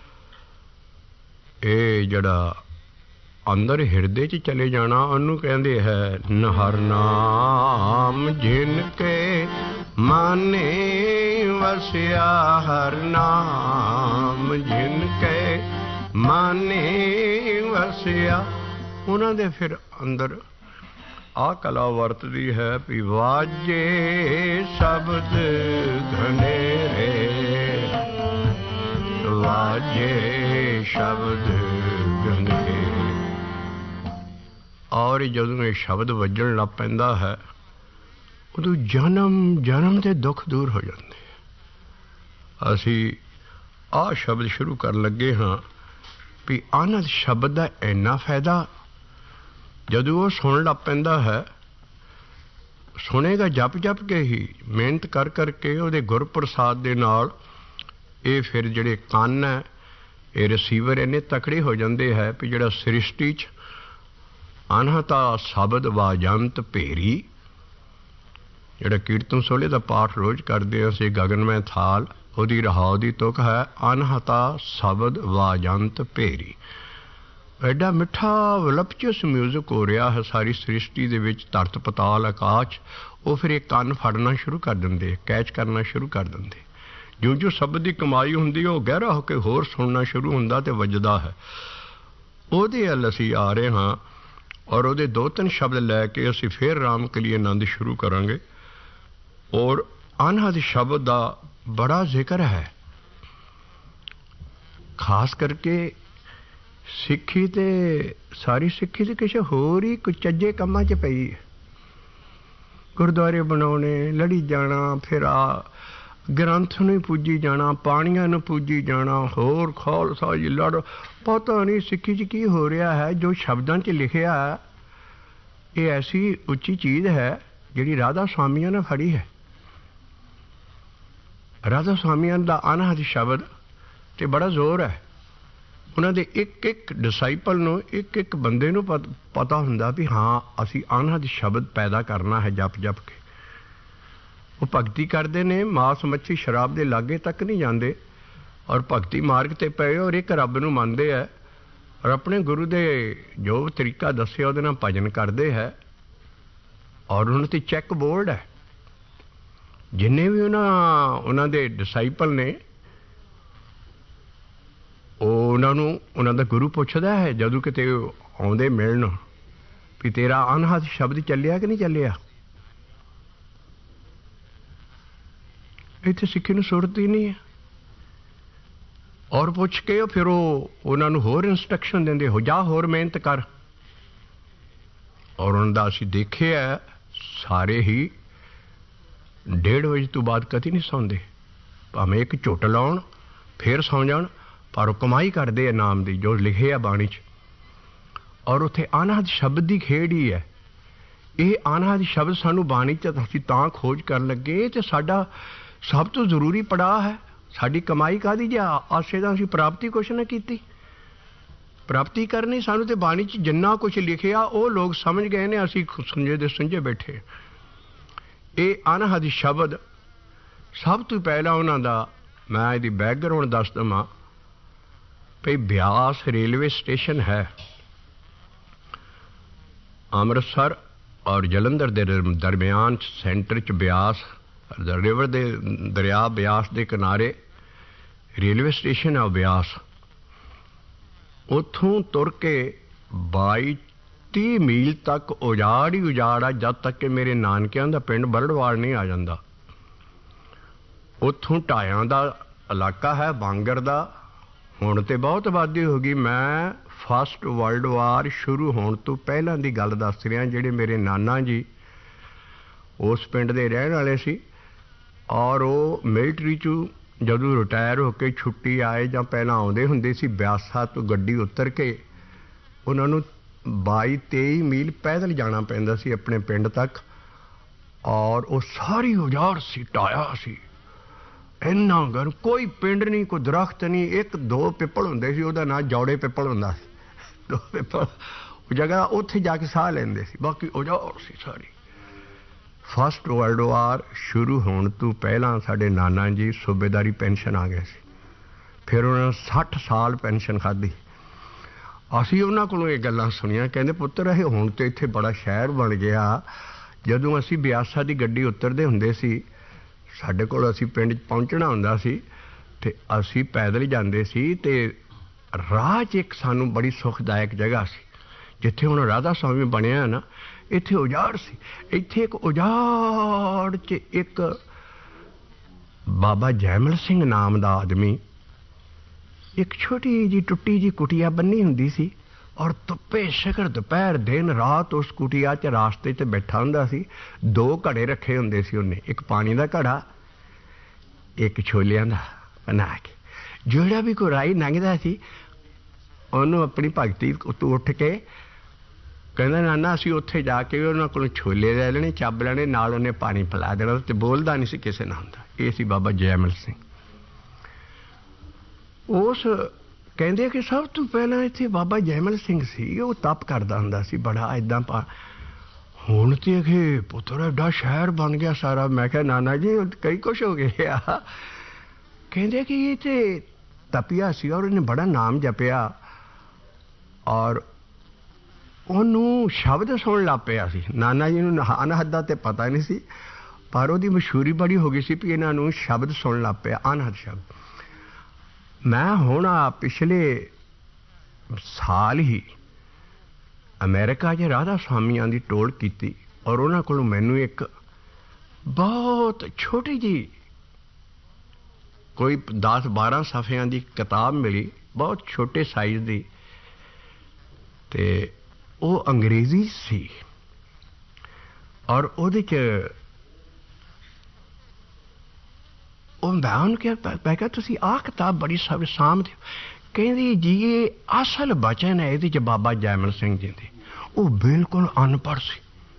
ਇਹ ਜਿਹੜਾ ਅੰਦਰ ਹਿਰਦੇ 'ਚ ਚਲੇ ਜਾਣਾ ਉਹਨੂੰ ਕਹਿੰਦੇ ਹੈ ਹਰ ਨਾਮ ਜਿਨ ਕੇ ਮਾਨੇ ਵਸਿਆ, ਹਰ ਨਾਮ ਜਿਨ ਕੇ ਮਾਨੇ ਵਸਿਆ। ਉਹਨਾਂ ਦੇ ਫਿਰ ਅੰਦਰ ਆਹ ਕਲਾ ਵਰਤਦੀ ਹੈ ਵੀ ਵਾਜੇ ਸ਼ਬਦ ਘਨੇਰੇ, ਵਾਜੇ ਸ਼ਬਦ ਘਨੇਰੇ। ਔਰ ਜਦੋਂ ਇਹ ਸ਼ਬਦ ਵੱਜਣ ਲੱਗ ਪੈਂਦਾ ਹੈ ਉਦੋਂ ਜਨਮ ਜਨਮ ਦੇ ਦੁੱਖ ਦੂਰ ਹੋ ਜਾਂਦੇ। ਅਸੀਂ ਆਹ ਸ਼ਬਦ ਸ਼ੁਰੂ ਕਰਨ ਲੱਗੇ ਹਾਂ ਵੀ ਆਨੰਦ ਸ਼ਬਦ ਦਾ ਇੰਨਾ ਫਾਇਦਾ, ਜਦੋਂ ਉਹ ਸੁਣਨ ਲੱਗ ਪੈਂਦਾ ਹੈ, ਸੁਣੇਗਾ ਜਪ ਜਪ ਕੇ ਹੀ, ਮਿਹਨਤ ਕਰ ਕਰਕੇ ਉਹਦੇ ਗੁਰਪ੍ਰਸਾਦ ਦੇ ਨਾਲ। ਇਹ ਫਿਰ ਜਿਹੜੇ ਕੰਨ ਹੈ, ਇਹ ਰਿਸੀਵਰ ਇੰਨੇ ਤਕੜੇ ਹੋ ਜਾਂਦੇ ਹੈ ਵੀ ਜਿਹੜਾ ਸ੍ਰਿਸ਼ਟੀ 'ਚ ਅਨਹਤਾ ਸ਼ਬਦ ਵਾਜੰਤ ਭੇਰੀ, ਜਿਹੜਾ ਕੀਰਤਨ ਸੋਹਲੇ ਦਾ ਪਾਠ ਰੋਜ਼ ਕਰਦੇ ਹਾਂ ਅਸੀਂ, ਗਗਨਮੈ ਥਾਲ, ਉਹਦੀ ਰਹਾਉ ਦੀ ਤੁਕ ਹੈ ਅਨਹਤਾ ਸ਼ਬਦ ਵਾਜੰਤ ਭੇਰੀ। ਐਡਾ ਮਿੱਠਾ ਵਲਪਚਸ ਮਿਊਜ਼ਿਕ ਹੋ ਰਿਹਾ ਹੈ ਸਾਰੀ ਸ੍ਰਿਸ਼ਟੀ ਦੇ ਵਿੱਚ, ਧਰਤ ਪਤਾਲ ਆਕਾਸ਼। ਉਹ ਫਿਰ ਇਹ ਕੰਨ ਫੜਨਾ ਸ਼ੁਰੂ ਕਰ ਦਿੰਦੇ, ਕੈਚ ਕਰਨਾ ਸ਼ੁਰੂ ਕਰ ਦਿੰਦੇ। ਜਿਉਂ ਜਿਉਂ ਸ਼ਬਦ ਦੀ ਕਮਾਈ ਹੁੰਦੀ ਉਹ ਗਹਿਰਾ ਹੋ ਕੇ ਹੋਰ ਸੁਣਨਾ ਸ਼ੁਰੂ ਹੁੰਦਾ ਅਤੇ ਵੱਜਦਾ ਹੈ। ਉਹਦੇ ਵੱਲ ਅਸੀਂ ਆ ਰਹੇ ਹਾਂ ਔਰ ਉਹਦੇ ਦੋ ਤਿੰਨ ਸ਼ਬਦ ਲੈ ਕੇ ਅਸੀਂ ਫਿਰ ਰਾਮ ਕਲੀ ਆਨੰਦ ਸ਼ੁਰੂ ਕਰਾਂਗੇ। ਔਰ ਅਨਹਦ ਸ਼ਬਦ ਦਾ ਬੜਾ ਜ਼ਿਕਰ ਹੈ, ਖਾਸ ਕਰਕੇ ਸਿੱਖੀ ਤੇ ਸਾਰੀ ਸਿੱਖੀ ਤੇ ਕਿਸੇ ਹੋਰ ਹੀ ਕੁਚੱਜੇ ਕੰਮਾਂ 'ਚ ਪਈ ਹੈ। ਗੁਰਦੁਆਰੇ ਬਣਾਉਣੇ, ਲੜੀ ਜਾਣਾ, ਫਿਰ ਆ ਗ੍ਰੰਥ ਨੂੰ ਹੀ ਪੂਜੀ ਜਾਣਾ, ਪਾਣੀਆਂ ਨੂੰ ਪੂਜੀ ਜਾਣਾ, ਹੋਰ ਖਾਲਸਾ ਜੀ ਲੜ। ਪਤਾ ਨਹੀਂ ਸਿੱਖੀ 'ਚ ਕੀ ਹੋ ਰਿਹਾ ਹੈ। ਜੋ ਸ਼ਬਦਾਂ 'ਚ ਲਿਖਿਆ ਇਹ ਐਸੀ ਉੱਚੀ ਚੀਜ਼ ਹੈ ਜਿਹੜੀ ਰਾਧਾ ਸਵਾਮੀਆਂ ਨੇ ਫੜੀ ਹੈ। ਰਾਧਾ ਸਵਾਮੀਆਂ ਦਾ ਅਨਹਦ ਸ਼ਬਦ 'ਤੇ ਬੜਾ ਜ਼ੋਰ ਹੈ। ਉਹਨਾਂ ਦੇ ਇੱਕ ਇੱਕ ਡਿਸਾਈਪਲ ਨੂੰ, ਇੱਕ ਇੱਕ ਬੰਦੇ ਨੂੰ ਪਤਾ ਹੁੰਦਾ ਵੀ ਹਾਂ ਅਸੀਂ ਅਨਹਦ ਸ਼ਬਦ ਪੈਦਾ ਕਰਨਾ ਹੈ ਜਪ ਜਪ ਕੇ। ਉਹ ਭਗਤੀ ਕਰਦੇ ਨੇ, ਮਾਸ ਮੱਛੀ ਸ਼ਰਾਬ ਦੇ ਲਾਗੇ ਤੱਕ ਨਹੀਂ ਜਾਂਦੇ ਔਰ ਭਗਤੀ ਮਾਰਗ 'ਤੇ ਪਏ ਔਰ ਇੱਕ ਰੱਬ ਨੂੰ ਮੰਨਦੇ ਹੈ ਔਰ ਆਪਣੇ ਗੁਰੂ ਦੇ ਜੋ ਤਰੀਕਾ ਦੱਸਿਆ ਉਹਦੇ ਨਾਲ ਭਜਨ ਕਰਦੇ ਹੈ। ਔਰ ਉਹਨਾਂ 'ਤੇ ਚੈੱਕ ਬੋਰਡ ਹੈ। ਜਿੰਨੇ ਵੀ ਉਹਨਾਂ ਉਹਨਾਂ ਦੇ ਡਿਸਾਈਪਲ ਨੇ, ਉਹ ਉਹਨਾਂ ਨੂੰ ਉਹਨਾਂ ਦਾ ਗੁਰੂ ਪੁੱਛਦਾ ਹੈ ਜਦੋਂ ਕਿਤੇ ਆਉਂਦੇ ਮਿਲਣ ਵੀ ਤੇਰਾ ਅਨਹਦ ਸ਼ਬਦ ਚੱਲਿਆ ਕਿ ਨਹੀਂ ਚੱਲਿਆ। ਇੱਥੇ ਸਿੱਖੀ ਨੂੰ ਸੁਰਤ ਹੀ ਨਹੀਂ ਹੈ। ਔਰ ਪੁੱਛ ਕੇ ਫਿਰ ਉਹ ਉਹਨਾਂ ਨੂੰ ਹੋਰ ਇੰਸਟਰਕਸ਼ਨ ਦਿੰਦੇ, ਹੋ ਜਾ ਹੋਰ ਮਿਹਨਤ ਕਰ। ਔਰ ਉਹਨਾਂ ਦਾ ਅਸੀਂ ਦੇਖਿਆ ਸਾਰੇ ਹੀ ਡੇਢ ਵਜੇ ਤੋਂ ਬਾਅਦ ਕਦੀ ਨਹੀਂ ਸੌਂਦੇ, ਭਾਵੇਂ ਇੱਕ ਝੁੱਟ ਲਾਉਣ ਫਿਰ ਸੌਂ ਜਾਣ, ਪਰ ਉਹ ਕਮਾਈ ਕਰਦੇ ਆ ਨਾਮ ਦੀ ਜੋ ਲਿਖਿਆ ਬਾਣੀ 'ਚ। ਔਰ ਉੱਥੇ ਅਨਹਦ ਸ਼ਬਦ ਦੀ ਖੇਡ ਹੀ ਹੈ। ਇਹ ਅਨਹਦ ਸ਼ਬਦ ਸਾਨੂੰ ਬਾਣੀ 'ਚ ਅਸੀਂ ਤਾਂ ਖੋਜ ਕਰਨ ਲੱਗੇ ਤੇ ਸਾਡਾ ਸਭ ਤੋਂ ਜ਼ਰੂਰੀ ਪੜਾਅ ਹੈ। ਸਾਡੀ ਕਮਾਈ ਕਾਹਦੀ ਜੇ ਆਸੇ ਦਾ ਅਸੀਂ ਪ੍ਰਾਪਤੀ ਕੁਛ ਨਾ ਕੀਤੀ। ਪ੍ਰਾਪਤੀ ਕਰਨੀ ਸਾਨੂੰ ਤੇ ਬਾਣੀ 'ਚ ਜਿੰਨਾ ਕੁਛ ਲਿਖਿਆ ਉਹ ਲੋਕ ਸਮਝ ਗਏ ਨੇ, ਅਸੀਂ ਸੁੰਝੇ ਦੇ ਸੁੰਝੇ ਬੈਠੇ। ਇਹ ਅਨਹਦ ਸ਼ਬਦ ਸਭ ਤੋਂ ਪਹਿਲਾਂ ਉਹਨਾਂ ਦਾ ਮੈਂ ਇਹਦੀ ਬੈਕਗਰਾਊਂਡ ਦੱਸ ਦੇਵਾਂ ਭਈ ਬਿਆਸ ਰੇਲਵੇ ਸਟੇਸ਼ਨ ਹੈ ਅੰਮ੍ਰਿਤਸਰ ਔਰ ਜਲੰਧਰ ਦੇ ਦਰਮਿਆਨ ਸੈਂਟਰ 'ਚ ਬਿਆਸ ਰਿਵਰ ਦੇ ਦਰਿਆ ਬਿਆਸ ਦੇ ਕਿਨਾਰੇ ਰੇਲਵੇ ਸਟੇਸ਼ਨ ਹੈ ਬਿਆਸ। ਉੱਥੋਂ ਤੁਰ ਕੇ ਬਾਈ तीह मील तक उजाड़ ही उजाड़ आ जद तक कि मेरे नानकिਆਂ ਦਾ ਪਿੰਡ ਬਰੜਵਾਲ नहीं आ ਜਾਂਦਾ। ਉੱਥੋਂ ਢਾਇਆਂ ਦਾ ਇਲਾਕਾ ਹੈ ਬਾਂਗਰ ਦਾ। ਹੁਣ ਤੇ ਬਹੁਤ ਆਬਾਦੀ ਹੋ ਗਈ। ਮੈਂ ਫਸਟ ਵਰਲਡ ਵਾਰ ਸ਼ੁਰੂ ਹੋਣ ਤੋਂ ਪਹਿਲਾਂ ਦੀ ਗੱਲ ਦੱਸ ਰਿਹਾ। ਜਿਹੜੇ ਮੇਰੇ ਨਾਨਾ ਜੀ ਉਸ ਪਿੰਡ ਦੇ ਰਹਿਣ ਵਾਲੇ ਸੀ ਔਰ ਉਹ ਮਿਲਟਰੀ 'ਚੋਂ ਜਦੋਂ ਰਿਟਾਇਰ ਹੋ ਕੇ ਛੁੱਟੀ ਆਏ ਜਾਂ ਪਹਿਲਾਂ ਆਉਂਦੇ ਹੁੰਦੇ ਸੀ ਬਿਆਸਾ ਤੋਂ ਗੱਡੀ ਉਤਰ ਕੇ ਉਹਨਾਂ ਨੂੰ ਬਾਈ ਤੇਈ ਮੀਲ ਪੈਦਲ ਜਾਣਾ ਪੈਂਦਾ ਸੀ ਆਪਣੇ ਪਿੰਡ ਤੱਕ। ਔਰ ਉਹ ਸਾਰੀ ਉਜਾੜ ਸੀ, ਢਾਇਆ ਸੀ, ਇੰਨਾ ਗਰਮ, ਕੋਈ ਪਿੰਡ ਨਹੀਂ, ਕੋਈ ਦਰਖਤ ਨਹੀਂ। ਇੱਕ ਦੋ ਪਿੱਪਲ ਹੁੰਦੇ ਸੀ, ਉਹਦਾ ਨਾਂ ਜੌੜੇ ਪਿੱਪਲ ਹੁੰਦਾ ਸੀ। ਦੋ ਪਿੱਪਲ ਉਹ ਜਗ੍ਹਾ ਉੱਥੇ ਜਾ ਕੇ ਸਾਹ ਲੈਂਦੇ ਸੀ, ਬਾਕੀ ਉਜਾੜ ਸੀ ਸਾਰੀ। ਫਸਟ ਵਰਲਡ ਵਾਰ ਸ਼ੁਰੂ ਹੋਣ ਤੋਂ ਪਹਿਲਾਂ ਸਾਡੇ ਨਾਨਾ ਜੀ ਸੂਬੇਦਾਰੀ ਪੈਨਸ਼ਨ ਆ ਗਏ ਸੀ। ਫਿਰ ਉਹਨਾਂ ਨੇ ਸੱਠ ਸਾਲ ਪੈਨਸ਼ਨ ਖਾਧੀ। ਅਸੀਂ ਉਹਨਾਂ ਕੋਲੋਂ ਇਹ ਗੱਲਾਂ ਸੁਣੀਆਂ। ਕਹਿੰਦੇ ਪੁੱਤਰ ਇਹ ਹੁਣ ਤਾਂ ਇੱਥੇ ਬੜਾ ਸ਼ਹਿਰ ਬਣ ਗਿਆ। ਜਦੋਂ ਅਸੀਂ ਬਿਆਸਾ ਦੀ ਗੱਡੀ ਉਤਰਦੇ ਹੁੰਦੇ ਸੀ, ਸਾਡੇ ਕੋਲ ਅਸੀਂ ਪਿੰਡ 'ਚ ਪਹੁੰਚਣਾ ਹੁੰਦਾ ਸੀ ਅਤੇ ਅਸੀਂ ਪੈਦਲ ਜਾਂਦੇ ਸੀ ਅਤੇ ਰਾਹ 'ਚ ਇੱਕ ਸਾਨੂੰ ਬੜੀ ਸੁਖਦਾਇਕ ਜਗ੍ਹਾ ਸੀ ਜਿੱਥੇ ਹੁਣ ਰਾਧਾ ਸਵਾਮੀ ਬਣਿਆ ਨਾ। ਇੱਥੇ ਉਜਾੜ ਸੀ। ਇੱਥੇ ਇੱਕ ਉਜਾੜ 'ਚ ਇੱਕ ਬਾਬਾ ਜੈਮਲ ਸਿੰਘ ਨਾਮ ਦਾ ਆਦਮੀ ਇੱਕ ਛੋਟੀ ਜਿਹੀ ਟੁੱਟੀ ਜਿਹੀ ਕੁਟੀਆ ਬੰਨੀ ਹੁੰਦੀ ਸੀ ਔਰ ਧੁੱਪੇ ਸ਼ਿਖਰ ਦੁਪਹਿਰ ਦਿਨ ਰਾਤ ਉਸ ਕੁਟੀਆ 'ਚ ਰਾਸਤੇ 'ਚ ਬੈਠਾ ਹੁੰਦਾ ਸੀ। ਦੋ ਘੜੇ ਰੱਖੇ ਹੁੰਦੇ ਸੀ ਉਹਨੇ, ਇੱਕ ਪਾਣੀ ਦਾ ਘੜਾ, ਇੱਕ ਛੋਲਿਆਂ ਦਾ ਬਣਾ ਕੇ। ਜਿਹੜਾ ਵੀ ਕੋਈ ਰਾਹੀ ਲੰਘਦਾ ਸੀ ਉਹਨੂੰ ਆਪਣੀ ਭਗਤੀ ਤੋਂ ਉੱਠ ਕੇ ਕਹਿੰਦਾ ਨਾਨਾ ਅਸੀਂ ਉੱਥੇ ਜਾ ਕੇ ਉਹਨਾਂ ਕੋਲੋਂ ਛੋਲੇ ਲੈ ਲੈਣੇ, ਚੱਬ ਲੈਣੇ, ਨਾਲ ਉਹਨੇ ਪਾਣੀ ਪਿਲਾ ਦੇਣਾ ਅਤੇ ਬੋਲਦਾ ਨਹੀਂ ਸੀ ਕਿਸੇ ਨਾਲ ਹੁੰਦਾ। ਇਹ ਸੀ ਬਾਬਾ ਜੈਮਲ ਸਿੰਘ। ਉਸ ਕਹਿੰਦੇ ਕਿ ਸਭ ਤੋਂ ਪਹਿਲਾਂ ਇੱਥੇ ਬਾਬਾ ਜੈਮਲ ਸਿੰਘ ਸੀ, ਉਹ ਤਪ ਕਰਦਾ ਹੁੰਦਾ ਸੀ ਬੜਾ ਇੱਦਾਂ ਪਾ। ਹੁਣ ਤੇ ਇਹ ਪੁੱਤਰ ਐਡਾ ਸ਼ਹਿਰ ਬਣ ਗਿਆ ਸਾਰਾ। ਮੈਂ ਕਿਹਾ ਨਾਨਾ ਜੀ ਕਈ ਕੁਛ ਹੋ ਗਿਆ। ਕਹਿੰਦੇ ਕਿ ਇਹ ਤੇ ਤਪੀਆ ਸੀ ਔਰ ਉਹਨੇ ਬੜਾ ਨਾਮ ਜਪਿਆ ਔਰ ਉਹਨੂੰ ਸ਼ਬਦ ਸੁਣਨ ਲੱਗ ਪਿਆ ਸੀ। ਨਾਨਾ ਜੀ ਨੂੰ ਅਨਹਦ ਦਾ ਤੇ ਪਤਾ ਨਹੀਂ ਸੀ ਪਰ ਉਹਦੀ ਮਸ਼ਹੂਰੀ ਬੜੀ ਹੋ ਗਈ ਸੀ ਵੀ ਇਹਨਾਂ ਨੂੰ ਸ਼ਬਦ ਸੁਣਨ ਲੱਗ ਪਿਆ, ਅਨਹਦ ਸ਼ਬਦ। ਮੈਂ ਹੁਣ ਆ ਪਿਛਲੇ ਸਾਲ ਹੀ ਅਮਰੀਕਾ 'ਚ ਰਾਧਾ ਸਵਾਮੀਆਂ ਦੀ ਟੋਲ ਕੀਤੀ ਔਰ ਉਹਨਾਂ ਕੋਲੋਂ ਮੈਨੂੰ ਇੱਕ ਬਹੁਤ ਛੋਟੀ ਜਿਹੀ ਕੋਈ ਦਸ ਬਾਰਾਂ ਸਫ਼ਿਆਂ ਦੀ ਕਿਤਾਬ ਮਿਲੀ, ਬਹੁਤ ਛੋਟੇ ਸਾਈਜ਼ ਦੀ, ਅਤੇ ਉਹ ਅੰਗਰੇਜ਼ੀ ਸੀ ਔਰ ਉਹਦੇ 'ਚ ਉਹ ਮੈਂ ਉਹਨੂੰ ਕਿਹਾ ਮੈਂ ਕਿਹਾ ਤੁਸੀਂ ਆਹ ਕਿਤਾਬ ਬੜੀ ਸਭ ਸਾਂਭਦੇ ਹੋ। ਕਹਿੰਦੀ ਜੀ ਇਹ ਅਸਲ ਬਚਨ ਹੈ ਇਹਦੇ 'ਚ ਬਾਬਾ ਜੈਮਲ ਸਿੰਘ ਜੀ ਦੇ। ਉਹ ਬਿਲਕੁਲ ਅਨਪੜ੍ਹ ਸੀ,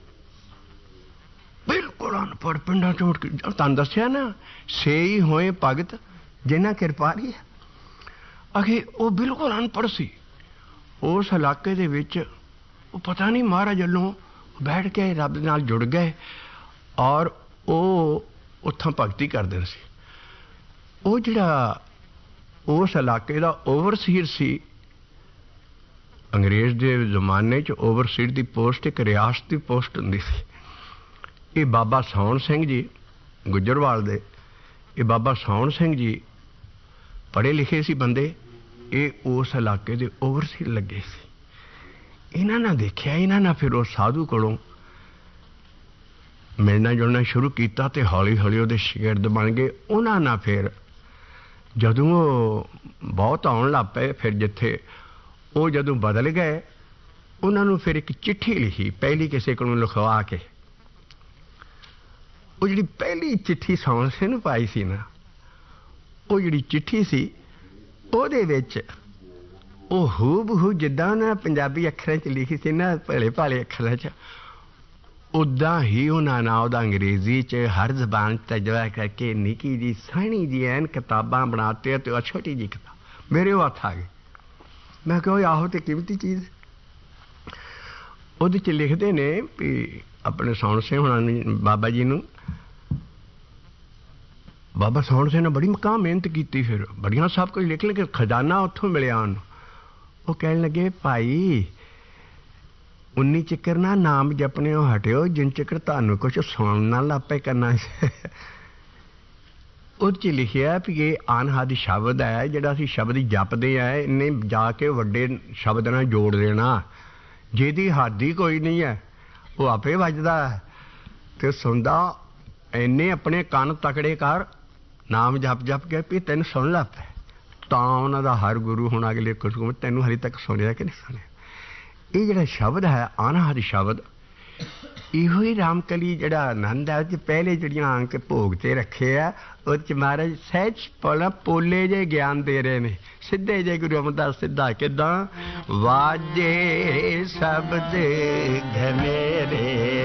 ਬਿਲਕੁਲ ਅਨਪੜ੍ਹ। ਪਿੰਡਾਂ 'ਚੋਂ ਤੁਹਾਨੂੰ ਦੱਸਿਆ ਨਾ ਸੇਈ ਹੋਏ ਭਗਤ ਜਿਨ੍ਹਾਂ ਕਿਰਪਾਲੀ ਹੈ। ਅਖੇ ਉਹ ਬਿਲਕੁਲ ਅਨਪੜ੍ਹ ਸੀ। ਉਸ ਇਲਾਕੇ ਦੇ ਵਿੱਚ ਉਹ ਪਤਾ ਨਹੀਂ ਮਹਾਰਾਜ ਵੱਲੋਂ ਬੈਠ ਕੇ ਰੱਬ ਨਾਲ ਜੁੜ ਗਏ ਔਰ ਉਹ ਉੱਥੋਂ ਭਗਤੀ ਕਰਦੇ ਸੀ। ਉਹ ਜਿਹੜਾ ਉਸ ਇਲਾਕੇ ਦਾ ਓਵਰਸੀਅਰ ਸੀ, ਅੰਗਰੇਜ਼ ਦੇ ਜ਼ਮਾਨੇ 'ਚ ਓਵਰਸੀਅਰ ਦੀ ਪੋਸਟ ਇੱਕ ਰਿਆਸਤ ਦੀ ਪੋਸਟ ਹੁੰਦੀ ਸੀ। ਇਹ ਬਾਬਾ ਸੌਣ ਸਿੰਘ ਜੀ ਗੁੱਜਰਵਾਲ ਦੇ, ਇਹ ਬਾਬਾ ਸੌਣ ਸਿੰਘ ਜੀ ਪੜ੍ਹੇ ਲਿਖੇ ਸੀ ਬੰਦੇ। ਇਹ ਉਸ ਇਲਾਕੇ ਦੇ ਓਵਰਸੀਅਰ ਲੱਗੇ ਸੀ। ਇਹਨਾਂ ਨੇ ਦੇਖਿਆ, ਇਹਨਾਂ ਨੇ ਫਿਰ ਉਹ ਸਾਧੂ ਕੋਲੋਂ ਮਿਲਣਾ ਜੁਲਣਾ ਸ਼ੁਰੂ ਕੀਤਾ ਅਤੇ ਹੌਲੀ ਹੌਲੀ ਉਹਦੇ ਸ਼ਾਗਿਰਦ ਬਣ ਗਏ। ਉਹਨਾਂ ਨਾਲ ਫਿਰ ਜਦੋਂ ਉਹ ਬਹੁਤ ਆਉਣ ਲੱਗ ਪਏ, ਫਿਰ ਜਿੱਥੇ ਉਹ ਜਦੋਂ ਬਦਲ ਗਏ ਉਹਨਾਂ ਨੂੰ ਫਿਰ ਇੱਕ ਚਿੱਠੀ ਲਿਖੀ ਪਹਿਲੀ ਕਿਸੇ ਕੋਲੋਂ ਲਿਖਵਾ ਕੇ। ਉਹ ਜਿਹੜੀ ਪਹਿਲੀ ਚਿੱਠੀ ਸੌਣ ਸਿੰਘ ਨੂੰ ਪਾਈ ਸੀ ਨਾ, ਉਹ ਜਿਹੜੀ ਚਿੱਠੀ ਸੀ ਉਹਦੇ ਵਿੱਚ ਉਹ ਹੂ ਬਹੂ ਜਿੱਦਾਂ ਨਾ ਪੰਜਾਬੀ ਅੱਖਰਾਂ 'ਚ ਲਿਖੀ ਸੀ ਨਾ, ਭਲੇ ਭਾਲੇ ਅੱਖਰਾਂ 'ਚ, ਉੱਦਾਂ ਹੀ ਉਹਨਾਂ ਨਾਲ ਉਹਦਾ ਅੰਗਰੇਜ਼ੀ 'ਚ ਹਰ ਜ਼ਬਾਨ ਤਰਜਮਾ ਕਰਕੇ ਨਿੱਕੀ ਜਿਹੀ ਸੋਹਣੀ ਜਿਹੀ ਐਨ ਕਿਤਾਬਾਂ ਬਣਾਤੇ ਅਤੇ ਉਹ ਛੋਟੀ ਜਿਹੀ ਕਿਤਾਬ ਮੇਰੇ ਉਹ ਹੱਥ ਆ ਗਈ। ਮੈਂ ਕਿਹਾ ਆਹੋ ਤੇ ਕੀਮਤੀ ਚੀਜ਼। ਉਹਦੇ 'ਚ ਲਿਖਦੇ ਨੇ ਵੀ ਆਪਣੇ ਸੌਣ ਸਿੰਘ ਹੁਣਾਂ ਨੂੰ, ਬਾਬਾ ਜੀ ਨੂੰ, ਬਾਬਾ ਸੌਣ ਸਿੰਘ ਨੇ ਬੜੀ ਮਕਾਮ ਮਿਹਨਤ ਕੀਤੀ। ਫਿਰ ਬੜੀਆਂ ਸਭ ਕੁਝ ਲਿਖ ਲਿਖ ਖਜ਼ਾਨਾ ਉੱਥੋਂ ਮਿਲਿਆ ਉਹਨੂੰ। ਉਹ ਕਹਿਣ ਲੱਗੇ ਭਾਈ ਉਨੀ ਚੱਕਰ ਨਾ ਨਾਮ ਜਪਣਿਓ ਹਟਿਓ ਜਿੰਨ ਚੱਕਰ ਤੁਹਾਨੂੰ ਕੁਛ ਸੁਣਨ ਨਾਲ ਆਪੇ ਕਰਨਾ। ਉਹਦੇ 'ਚ ਲਿਖਿਆ ਵੀ ਇਹ ਅਨਹਦ ਸ਼ਬਦ ਹੈ ਜਿਹੜਾ ਅਸੀਂ ਸ਼ਬਦ ਜਪਦੇ ਆ, ਇਹਨੇ ਜਾ ਕੇ ਵੱਡੇ ਸ਼ਬਦ ਨਾਲ ਜੋੜ ਦੇਣਾ। ਜਿਹਦੀ ਹੱਦ ਹੀ ਕੋਈ ਨਹੀਂ ਹੈ ਉਹ ਆਪੇ ਵੱਜਦਾ ਹੈ ਤੇ ਸੁਣਦਾ। ਇੰਨੇ ਆਪਣੇ ਕੰਨ ਤਕੜੇ ਕਰ, ਨਾਮ ਜਪ ਜਪ ਕੇ ਵੀ ਤੈਨੂੰ ਸੁਣ ਲੱਗ ਪੈ। ਤਾਂ ਉਹਨਾਂ ਦਾ ਹਰ ਗੁਰੂ ਹੁਣ ਅਗਲੇ ਕੁਝ ਤੈਨੂੰ ਹਲੇ ਤੱਕ ਸੁਣਿਆ ਕਿ ਨਹੀਂ ਸੁਣਿਆ। ਇਹ ਜਿਹੜਾ ਸ਼ਬਦ ਹੈ ਅਨਹਦ ਸ਼ਬਦ, ਇਹੋ ਹੀ ਰਾਮਕਲੀ ਜਿਹੜਾ ਆਨੰਦ ਹੈ ਉਹ 'ਚ ਪਹਿਲੇ ਜਿਹੜੀਆਂ ਅੰਕ ਭੋਗ 'ਤੇ ਰੱਖੇ ਆ ਉਹ 'ਚ ਮਹਾਰਾਜ ਸਹਿਜ ਪੋਲਾ ਪੋਲੇ ਜਿਹੇ ਗਿਆਨ ਦੇ ਰਹੇ ਨੇ। ਸਿੱਧੇ ਜੇ ਗੁਰੂ ਅਮਰਦਾਸ ਸਿੱਧਾ ਕਿੱਦਾਂ ਵਾਜੇ ਸ਼ਬਦ ਘਨੇਰੇ,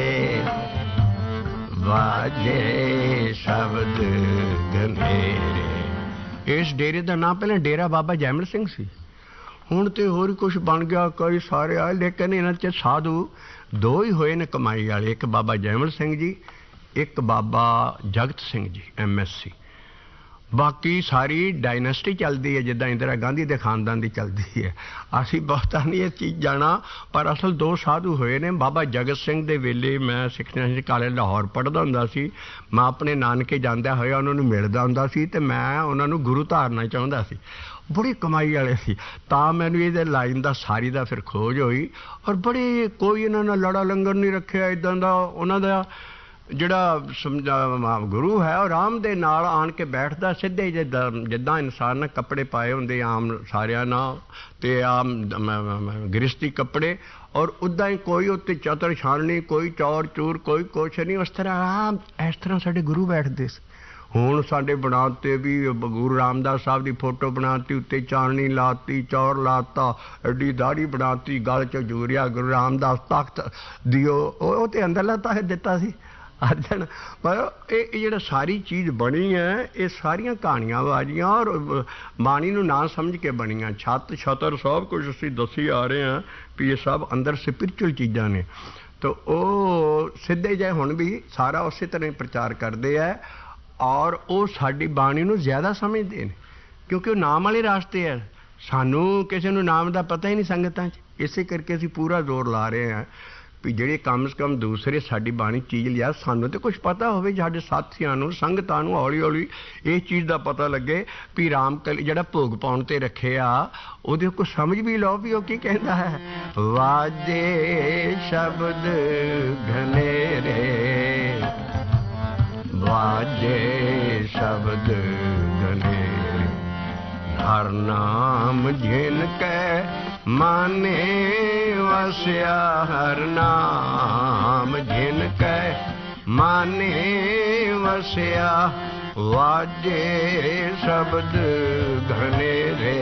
ਵਾਜੇ ਸ਼ਬਦ ਘਨੇਰੇ। ਇਸ ਡੇਰੇ ਦਾ ਨਾਂ ਪਹਿਲਾਂ ਡੇਰਾ ਬਾਬਾ ਜੈਮਲ ਸਿੰਘ ਸੀ, ਹੁਣ ਤੇ ਹੋਰ ਕੁਛ ਬਣ ਗਿਆ ਕਈ ਸਾਰੇ ਆ। ਲੇਕਿਨ ਇਹਨਾਂ 'ਚ ਸਾਧੂ ਦੋ ਹੀ ਹੋਏ ਨੇ ਕਮਾਈ ਵਾਲੇ, ਇੱਕ ਬਾਬਾ ਜੈਮਲ ਸਿੰਘ ਜੀ, ਇੱਕ ਬਾਬਾ Jagat Singh ji M S C. ਬਾਕੀ ਸਾਰੀ ਡਾਇਨੈਸਟੀ ਚੱਲਦੀ ਹੈ ਜਿੱਦਾਂ ਇੰਦਰਾ ਗਾਂਧੀ ਦੇ ਖਾਨਦਾਨ ਦੀ ਚੱਲਦੀ ਹੈ। ਅਸੀਂ ਬਹੁਤਾ ਨਹੀਂ ਇਹ ਚੀਜ਼ ਜਾਣਾ, ਪਰ ਅਸਲ ਦੋ ਸਾਧੂ ਹੋਏ ਨੇ। ਬਾਬਾ ਜਗਤ ਸਿੰਘ ਦੇ ਵੇਲੇ ਮੈਂ ਸਿੱਖਿਆ ਕਾਲਜ ਲਾਹੌਰ ਪੜ੍ਹਦਾ ਹੁੰਦਾ ਸੀ। ਮੈਂ ਆਪਣੇ ਨਾਨਕੇ ਜਾਂਦਿਆਂ ਹੋਇਆ ਉਹਨਾਂ ਨੂੰ ਮਿਲਦਾ ਹੁੰਦਾ ਸੀ ਅਤੇ ਮੈਂ ਉਹਨਾਂ ਨੂੰ ਗੁਰੂ ਧਾਰਨਾ ਚਾਹੁੰਦਾ ਸੀ। ਬੜੀ ਕਮਾਈ ਵਾਲੇ ਸੀ। ਤਾਂ ਮੈਨੂੰ ਇਹਦੇ ਲਾਈਨ ਦਾ ਸਾਰੀ ਦਾ ਫਿਰ ਖੋਜ ਹੋਈ। ਔਰ ਬੜੇ ਕੋਈ ਇਹਨਾਂ ਨਾਲ ਲੜਾ ਲੰਗਰ ਨਹੀਂ ਰੱਖਿਆ ਇੱਦਾਂ ਦਾ। ਉਹਨਾਂ ਦਾ ਜਿਹੜਾ ਸਮਝਾ ਗੁਰੂ ਹੈ ਉਹ ਆਰਾਮ ਦੇ ਨਾਲ ਆਣ ਕੇ ਬੈਠਦਾ ਸਿੱਧੇ ਜਿੱਦਾਂ ਜਿੱਦਾਂ ਇਨਸਾਨ ਨੇ ਕੱਪੜੇ ਪਾਏ ਹੁੰਦੇ ਆਮ ਸਾਰਿਆਂ ਨਾਲ ਅਤੇ ਆਮ ਗ੍ਰਸਤੀ ਕੱਪੜੇ, ਔਰ ਉੱਦਾਂ ਹੀ ਕੋਈ ਉੱਤੇ ਚਤਰ ਛਾਣਨੀ, ਕੋਈ ਚੌਰ ਚੂਰ, ਕੋਈ ਕੁਛ ਨਹੀਂ। ਉਸ ਤਰ੍ਹਾਂ ਆਰਾਮ ਇਸ ਤਰ੍ਹਾਂ ਸਾਡੇ ਗੁਰੂ ਬੈਠਦੇ ਸੀ। ਹੁਣ ਸਾਡੇ ਬਣਾ 'ਤੇ ਵੀ ਗੁਰੂ ਰਾਮਦਾਸ ਸਾਹਿਬ ਦੀ ਫੋਟੋ ਬਣਾਤੀ, ਉੱਤੇ ਚਾਨਣੀ ਲਾਤੀ, ਚੌਰ ਲਾਤਾ, ਐਡੀ ਦਾੜੀ ਬਣਾਤੀ, ਗਲ 'ਚ ਜੂਰਿਆ ਗੁਰੂ ਰਾਮਦਾਸ ਤਖਤ ਦਿਓ ਉਹ ਤੇ ਅੰਦਰਲਾ ਤਾਂ ਦਿੱਤਾ ਸੀ ਅਰਜਨ। ਪਰ ਇਹ ਜਿਹੜਾ ਸਾਰੀ ਚੀਜ਼ ਬਣੀ ਹੈ ਇਹ ਸਾਰੀਆਂ ਕਹਾਣੀਆਂ ਬਾਜ਼ੀਆਂ ਔਰ ਬਾਣੀ ਨੂੰ ਨਾ ਸਮਝ ਕੇ ਬਣੀਆਂ। ਛੱਤ ਛਤਰ ਸਭ ਕੁਝ ਅਸੀਂ ਦੱਸੀ ਆ ਰਹੇ ਹਾਂ ਵੀ ਇਹ ਸਭ ਅੰਦਰ ਸਪਿਰਚੁਅਲ ਚੀਜ਼ਾਂ ਨੇ। ਤਾਂ ਉਹ ਸਿੱਧੇ ਜਿਹੇ ਹੁਣ ਵੀ ਸਾਰਾ ਉਸੇ ਤਰ੍ਹਾਂ ਹੀ ਪ੍ਰਚਾਰ ਕਰਦੇ ਹੈ ਔਰ ਉਹ ਸਾਡੀ ਬਾਣੀ ਨੂੰ ਜ਼ਿਆਦਾ ਸਮਝਦੇ ਨੇ ਕਿਉਂਕਿ ਉਹ ਨਾਮ ਵਾਲੇ ਰਾਸਤੇ ਹੈ। ਸਾਨੂੰ ਕਿਸੇ ਨੂੰ ਨਾਮ ਦਾ ਪਤਾ ਹੀ ਨਹੀਂ ਸੰਗਤਾਂ 'ਚ। ਇਸੇ ਕਰਕੇ ਅਸੀਂ ਪੂਰਾ ਜ਼ੋਰ ਲਾ ਰਹੇ ਹਾਂ ਵੀ ਜਿਹੜੇ ਕਮ ਸੇ ਕਮ ਦੂਸਰੇ ਸਾਡੀ ਬਾਣੀ ਚੀਜ਼ ਲਿਆ, ਸਾਨੂੰ ਤਾਂ ਕੁਛ ਪਤਾ ਹੋਵੇ, ਸਾਡੇ ਸਾਥੀਆਂ ਨੂੰ ਸੰਗਤਾਂ ਨੂੰ ਹੌਲੀ ਹੌਲੀ ਇਹ ਚੀਜ਼ ਦਾ ਪਤਾ ਲੱਗੇ ਵੀ ਰਾਮਕਲੀ ਜਿਹੜਾ ਭੋਗ ਪਾਉਣ 'ਤੇ ਰੱਖਿਆ ਉਹਦੇ ਕੁਛ ਸਮਝ ਵੀ ਲਓ ਵੀ ਉਹ ਕੀ ਕਹਿੰਦਾ ਹੈ। ਵਾਜੇ ਸ਼ਬਦ ਘਨੇਰੇ, ਵਾਜੇ ਸ਼ਬਦ ਘਨੇਰੇ, ਹਰ ਨਾਮ ਜਿਨ ਕੈ ਮਾਨੇ ਵਸਿਆ, ਹਰ ਨਾਮ ਜਿਨ ਕੈ ਮਾਨੇ ਵਸਿਆ, ਵਾਜੇ ਸ਼ਬਦ ਘਨੇਰੇ,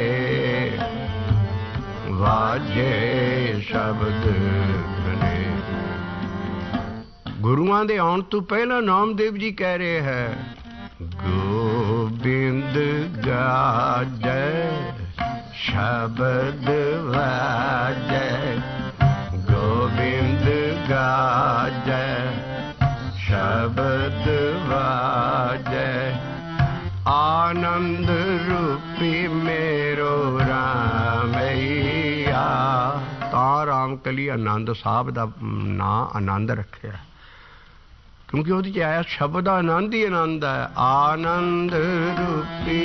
ਵਾਜੇ ਸ਼ਬਦ ਘਨੇਰੇ। ਗੁਰੂਆਂ ਦੇ ਆਉਣ ਤੋਂ ਪਹਿਲਾਂ ਨਾਮਦੇਵ ਜੀ ਕਹਿ ਰਹੇ ਹੈ ਗੋਬਿੰਦ ਗਾਜੈ ਸ਼ਬਦ ਵਾਜੈ, ਗੋਬਿੰਦ ਗਾਜੈ ਸ਼ਬਦ ਵਾਜੈ, ਆਨੰਦ ਰੂਪੀ ਮੇਰੋ ਰਾਮਈਆ। ਤਾਂ ਰਾਮਕਲੀ ਆਨੰਦ ਸਾਹਿਬ ਦਾ ਨਾਂ ਆਨੰਦ ਰੱਖਿਆ ਕਿਉਂਕਿ ਉਹਦੇ 'ਚ ਆਇਆ ਸ਼ਬਦ ਦਾ ਆਨੰਦ ਹੀ ਆਨੰਦ ਹੈ। ਆਨੰਦ ਰੂਪੀ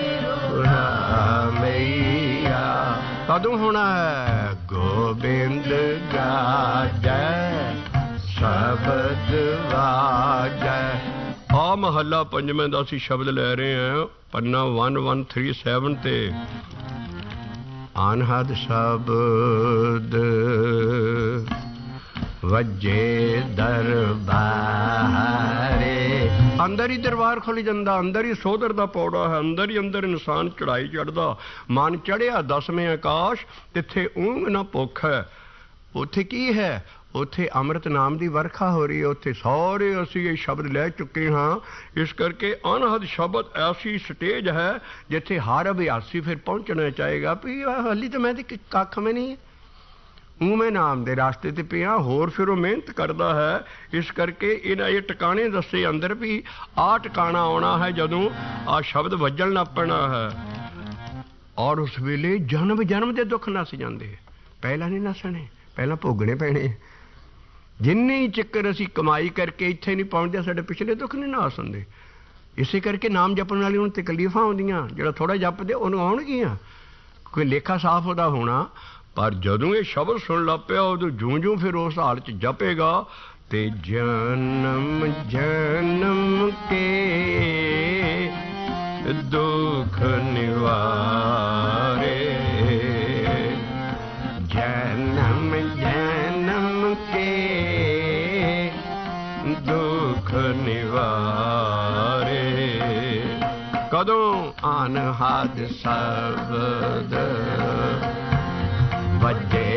ਰਾਮਈਆ ਕਦੋਂ ਹੋਣਾ ਹੈ? ਗੋਬਿੰਦ ਗਾਜੈ ਸ਼ਬਦ ਵਾਜੈ। ਆ ਮਹੱਲਾ ਪੰਜਵੇਂ ਦਾ ਅਸੀਂ ਸ਼ਬਦ ਲੈ ਰਹੇ ਹਾਂ ਪੰਨਾ ਇੱਕ ਇੱਕ ਤਿੰਨ ਸੱਤ ਤੇ। ਅਨਹਦ ਸ਼ਬਦ ਵੱਜੇ ਦਰਬਾਰੇ, ਅੰਦਰ ਹੀ ਦਰਬਾਰ ਖੁੱਲ੍ਹ ਜਾਂਦਾ, ਅੰਦਰ ਹੀ ਸੋਧਰ ਦਾ ਪੌੜਾ ਹੈ, ਅੰਦਰ ਹੀ ਅੰਦਰ ਇਨਸਾਨ ਚੜ੍ਹਾਈ ਚੜ੍ਹਦਾ। ਮਨ ਚੜ੍ਹਿਆ ਦਸਵੇਂ ਆਕਾਸ਼, ਤਿੱਥੇ ਊਂਘ ਨਾ ਭੁੱਖ ਹੈ। ਉੱਥੇ ਕੀ ਹੈ? ਉੱਥੇ ਅੰਮ੍ਰਿਤ ਨਾਮ ਦੀ ਵਰਖਾ ਹੋ ਰਹੀ ਹੈ। ਉੱਥੇ ਸਾਰੇ ਅਸੀਂ ਇਹ ਸ਼ਬਦ ਲੈ ਚੁੱਕੇ ਹਾਂ। ਇਸ ਕਰਕੇ ਅਨਹਦ ਸ਼ਬਦ ਐਸੀ ਸਟੇਜ ਹੈ ਜਿੱਥੇ ਹਰ ਅਭਿਆਸੀ ਫਿਰ ਪਹੁੰਚਣਾ ਚਾਹੇਗਾ ਵੀ ਹਾਲੀ ਤਾਂ ਮੈਂ ਤੇ ਕੱਖ ਮੈਂ ਨਹੀਂ ਹੂੰ, ਮੈਂ ਨਾਮ ਦੇ ਰਾਸਤੇ 'ਤੇ ਪਿਆ। ਹੋਰ ਫਿਰ ਉਹ ਮਿਹਨਤ ਕਰਦਾ ਹੈ। ਇਸ ਕਰਕੇ ਇਹਨਾਂ ਇਹ ਟਿਕਾਣੇ ਦੱਸੇ ਅੰਦਰ ਵੀ ਆਹ ਟਿਕਾਣਾ ਆਉਣਾ ਹੈ ਜਦੋਂ ਆਹ ਸ਼ਬਦ ਵੱਜਣ ਲੱਪਣਾ ਹੈ। ਔਰ ਉਸ ਵੇਲੇ ਜਨਮ ਜਨਮ ਦੇ ਦੁੱਖ ਨੱਸ ਜਾਂਦੇ। ਪਹਿਲਾਂ ਨਹੀਂ ਨੱਸਣੇ, ਪਹਿਲਾਂ ਭੋਗਣੇ ਪੈਣੇ। ਜਿੰਨੇ ਹੀ ਚੱਕਰ ਅਸੀਂ ਕਮਾਈ ਕਰਕੇ ਇੱਥੇ ਨਹੀਂ ਪਹੁੰਚਦੇ, ਸਾਡੇ ਪਿਛਲੇ ਦੁੱਖ ਨਹੀਂ ਨੱਸ ਹੁੰਦੇ। ਇਸੇ ਕਰਕੇ ਨਾਮ ਜਪਣ ਵਾਲੀ ਹੁਣ ਤਕਲੀਫਾਂ ਆਉਂਦੀਆਂ। ਜਿਹੜਾ ਥੋੜ੍ਹਾ ਜਪਦੇ ਉਹਨੂੰ ਆਉਣਗੀਆਂ। ਕੋਈ ਲੇਖਾ ਸਾਫ਼ ਉਹਦਾ ਹੋਣਾ, पर जदों ये शब्द सुन लग पिया उदों जूं जूं फिर उस हाल च जपेगा ते जन्म जन्म के दुख निवारे, जन्म जन्म के दुख निवारे। कदों अनहद शब्द बजे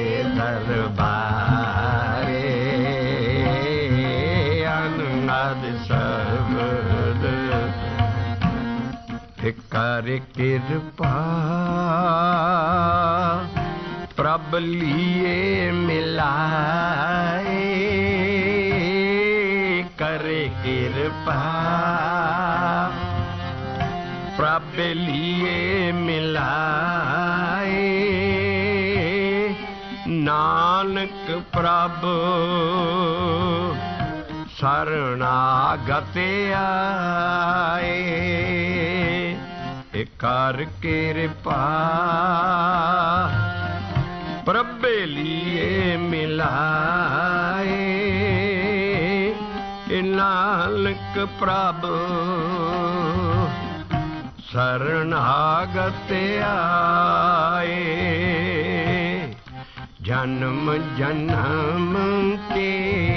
दरबारे, अनहद शब्द कर कृपा प्रभ लिए मिलाए, करे कृपा प्रभ लिए मिलाए, नानक प्रभु शरणागत आए, कर कृपा प्रभ लिए मिलाए, नानक प्रभु शरणागत आए, जन्म जन्म के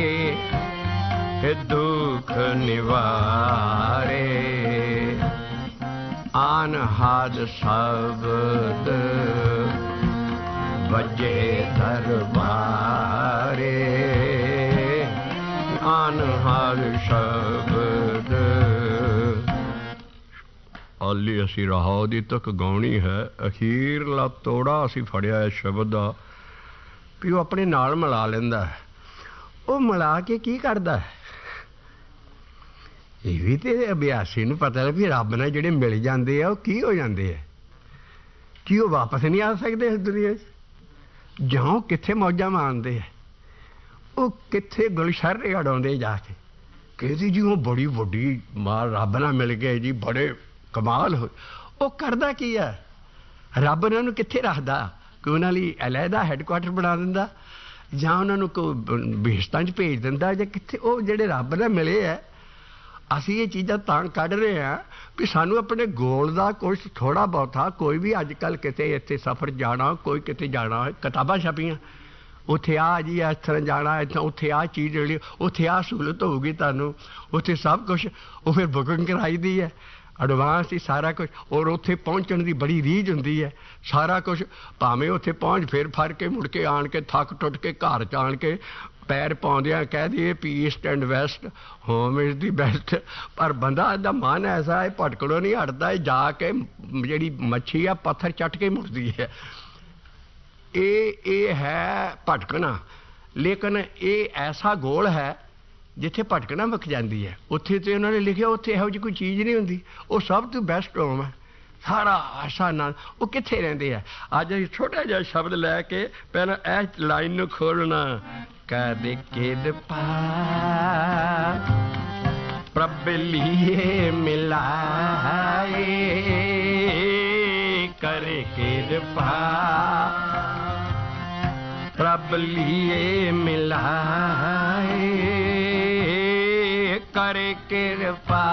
दुख निवारे, अनहद शब्द बजे दरबारे, अनहद शब्द। हाली असी राह दी तक गाउणी है, अखीरला तोड़ा असी फड़िया है शब्द दा भी वो अपने नाल मिला लेंदा है। वो मिला के की करदा है? ये भी तो अभ्यासी नूं पता है भी रब नाल जिहड़े मिल जाते हैं वो की हो जाते हैं, कि वो वापस नहीं आ सकते इस दुनिया जाओ कित्थे मौजा मारते हैं, वो कित्थे गुलशहरे उड़ाउंदे जाके कहती जी वो बड़ी वड्डी मार रब नाल मिल गए जी, बड़े कमाल हो। वो करदा की है? रब उन्होंने कित्थे रखदा? कि उन्होंने लिए अलहदा हैडकुआटर बना दिंदा जां उन्होंने कोई बेहशतां च भेज दिंदा जां कित्थे? वो जिहड़े रब नाल मिले है ਅਸੀਂ ਇਹ ਚੀਜ਼ਾਂ ਤਾਂ ਕੱਢ ਰਹੇ ਹਾਂ ਵੀ ਸਾਨੂੰ ਆਪਣੇ ਗੋਲ ਦਾ ਕੁਛ ਥੋੜ੍ਹਾ ਬਹੁਤਾ, ਕੋਈ ਵੀ ਅੱਜ ਕੱਲ੍ਹ ਕਿਤੇ ਇੱਥੇ ਸਫ਼ਰ ਜਾਣਾ, ਕੋਈ ਕਿਤੇ ਜਾਣਾ, ਕਿਤਾਬਾਂ ਛਪੀਆਂ ਉੱਥੇ ਆ ਜੀ ਇਸ ਤਰ੍ਹਾਂ ਜਾਣਾ, ਇੱਥੋਂ ਉੱਥੇ ਆਹ ਚੀਜ਼ ਜਿਹੜੀ ਉੱਥੇ ਆਹ ਸਹੂਲਤ ਹੋਊਗੀ ਤੁਹਾਨੂੰ, ਉੱਥੇ ਸਭ ਕੁਛ ਉਹ ਫਿਰ ਬੁਕਿੰਗ ਕਰਾਈ ਦੀ ਹੈ ਐਡਵਾਂਸ ਹੀ ਸਾਰਾ ਕੁਛ, ਔਰ ਉੱਥੇ ਪਹੁੰਚਣ ਦੀ ਬੜੀ ਰੀਝ ਹੁੰਦੀ ਹੈ ਸਾਰਾ ਕੁਛ, ਭਾਵੇਂ ਉੱਥੇ ਪਹੁੰਚ ਫਿਰ ਫੜ ਕੇ ਮੁੜ ਕੇ ਆਣ ਕੇ ਥੱਕ ਟੁੱਟ ਕੇ ਘਰ ਚ ਆਣ ਕੇ पैर पाउंदियां कह दिए भी east and west home is the best, पर बंदा दा मन ऐसा है भटकड़ों नहीं हटता है, जाके जी मच्छी आ पत्थर चट के मुड़ती है। ये ये है भटकना, लेकिन ये ऐसा गोल है जिथे भटकना मुक जाती है। उत्थे तो उन्होंने लिखा उत्थे इहो जी कोई चीज़ नहीं होंदी, वो सब तो बेस्ट होम है सारा आशा नाल। वो कित्थे रहिंदे है? अज छोटा जिहा शब्द लैके पहला इस लाइन नूं खोलना, कर कृपा प्रभ लिए मिलाए, कर कृपा प्रभ लिए मिलाए, कर कृपा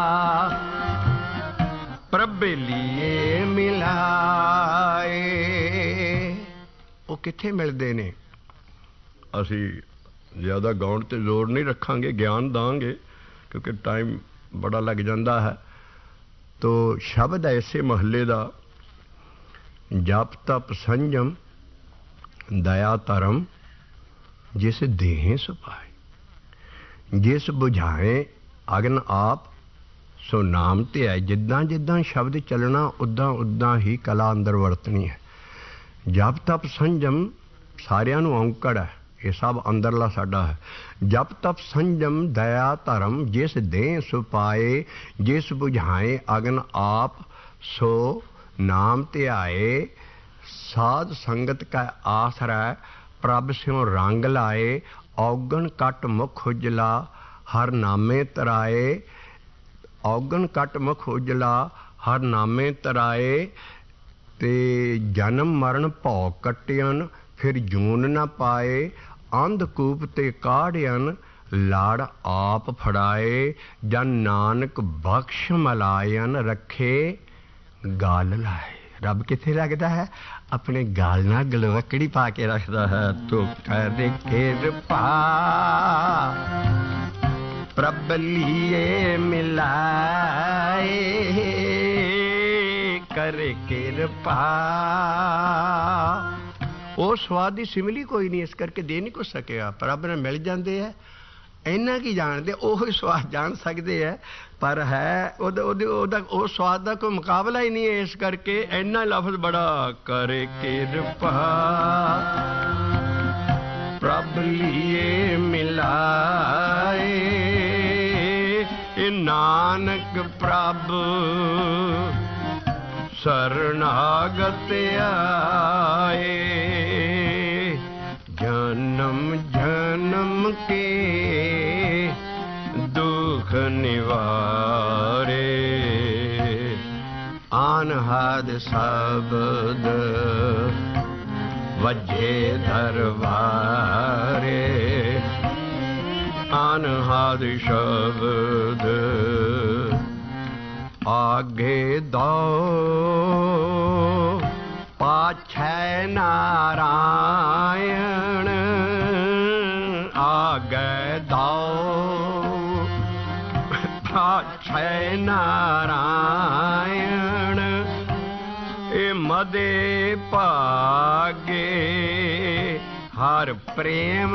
प्रभ लिए मिलाए। वो कित्थे मिलते ने? असी ज़्यादा गाउण ते जोर नहीं रखांगे, ज्ञान दांगे क्योंकि टाइम बड़ा लग जाता है। तो शब्द है इसे महल्ले का, जप तप संयम दया धर्म जिस देहें सुपाए, जिस बुझाए अगन आप सो नाम ते है। जिद्दां जिद्दां शब्द चलना उद्दां उद्दां ही कला अंदर वरतनी है। जप तप संयम सारियां नूं औंकड़ है, ये सब अंदरला साडा है। जप तप संयम दया धर्म जिस दें सुपाए, जिस बुझाए अगन आप सो नाम ध्याए। साध संगत का आसरा प्रभ स्यों रंग लाए, औगन कट मुख उजला हर नामे तराए। औगन कट मुख उजला हर नामे तराए, ते जन्म मरण भौ कटियन फिर जून न पाए अंधकूप ते काढ़ियन लाड़ आप फड़ाए जन नानक बख्श मलायन रखे गाल लाए। रब किथे रखता है? अपने गाल नाल गलवकड़ी पा के रखता है। तो कर कृपा प्रभ लिए मिलाए कर कृपा। ਉਹ ਸਵਾਦ ਦੀ ਸਿਮਲੀ ਕੋਈ ਨਹੀਂ, ਇਸ ਕਰਕੇ ਦੇ ਨਹੀਂ ਕੁਛ ਸਕਿਆ। ਪ੍ਰਭ ਨਾਲ ਮਿਲ ਜਾਂਦੇ ਹੈ, ਇੰਨਾ ਕੀ ਜਾਣਦੇ, ਉਹ ਹੀ ਸਵਾਦ ਜਾਣ ਸਕਦੇ ਹੈ, ਪਰ ਹੈ ਉਹਦਾ ਉਹਦੇ ਉਹਦਾ ਉਹ ਸਵਾਦ ਦਾ ਕੋਈ ਮੁਕਾਬਲਾ ਹੀ ਨਹੀਂ ਹੈ। ਇਸ ਕਰਕੇ ਇੰਨਾ ਲਫ਼ਜ਼ ਬੜਾ ਕਰੇ ਕਿਰਪਾ ਪ੍ਰਭ ਲੀਏ ਮਿਲਾਏ ਇਹ ਨਾਨਕ ਪ੍ਰਭ शरणागत आए जन्म जन्म के दुख निवारे अनहद शब्द वजे दरबारे अनहद शब्द आगे दो पाछे नारायण आगे दो पाछे नारायण ए मदे भागे हर प्रेम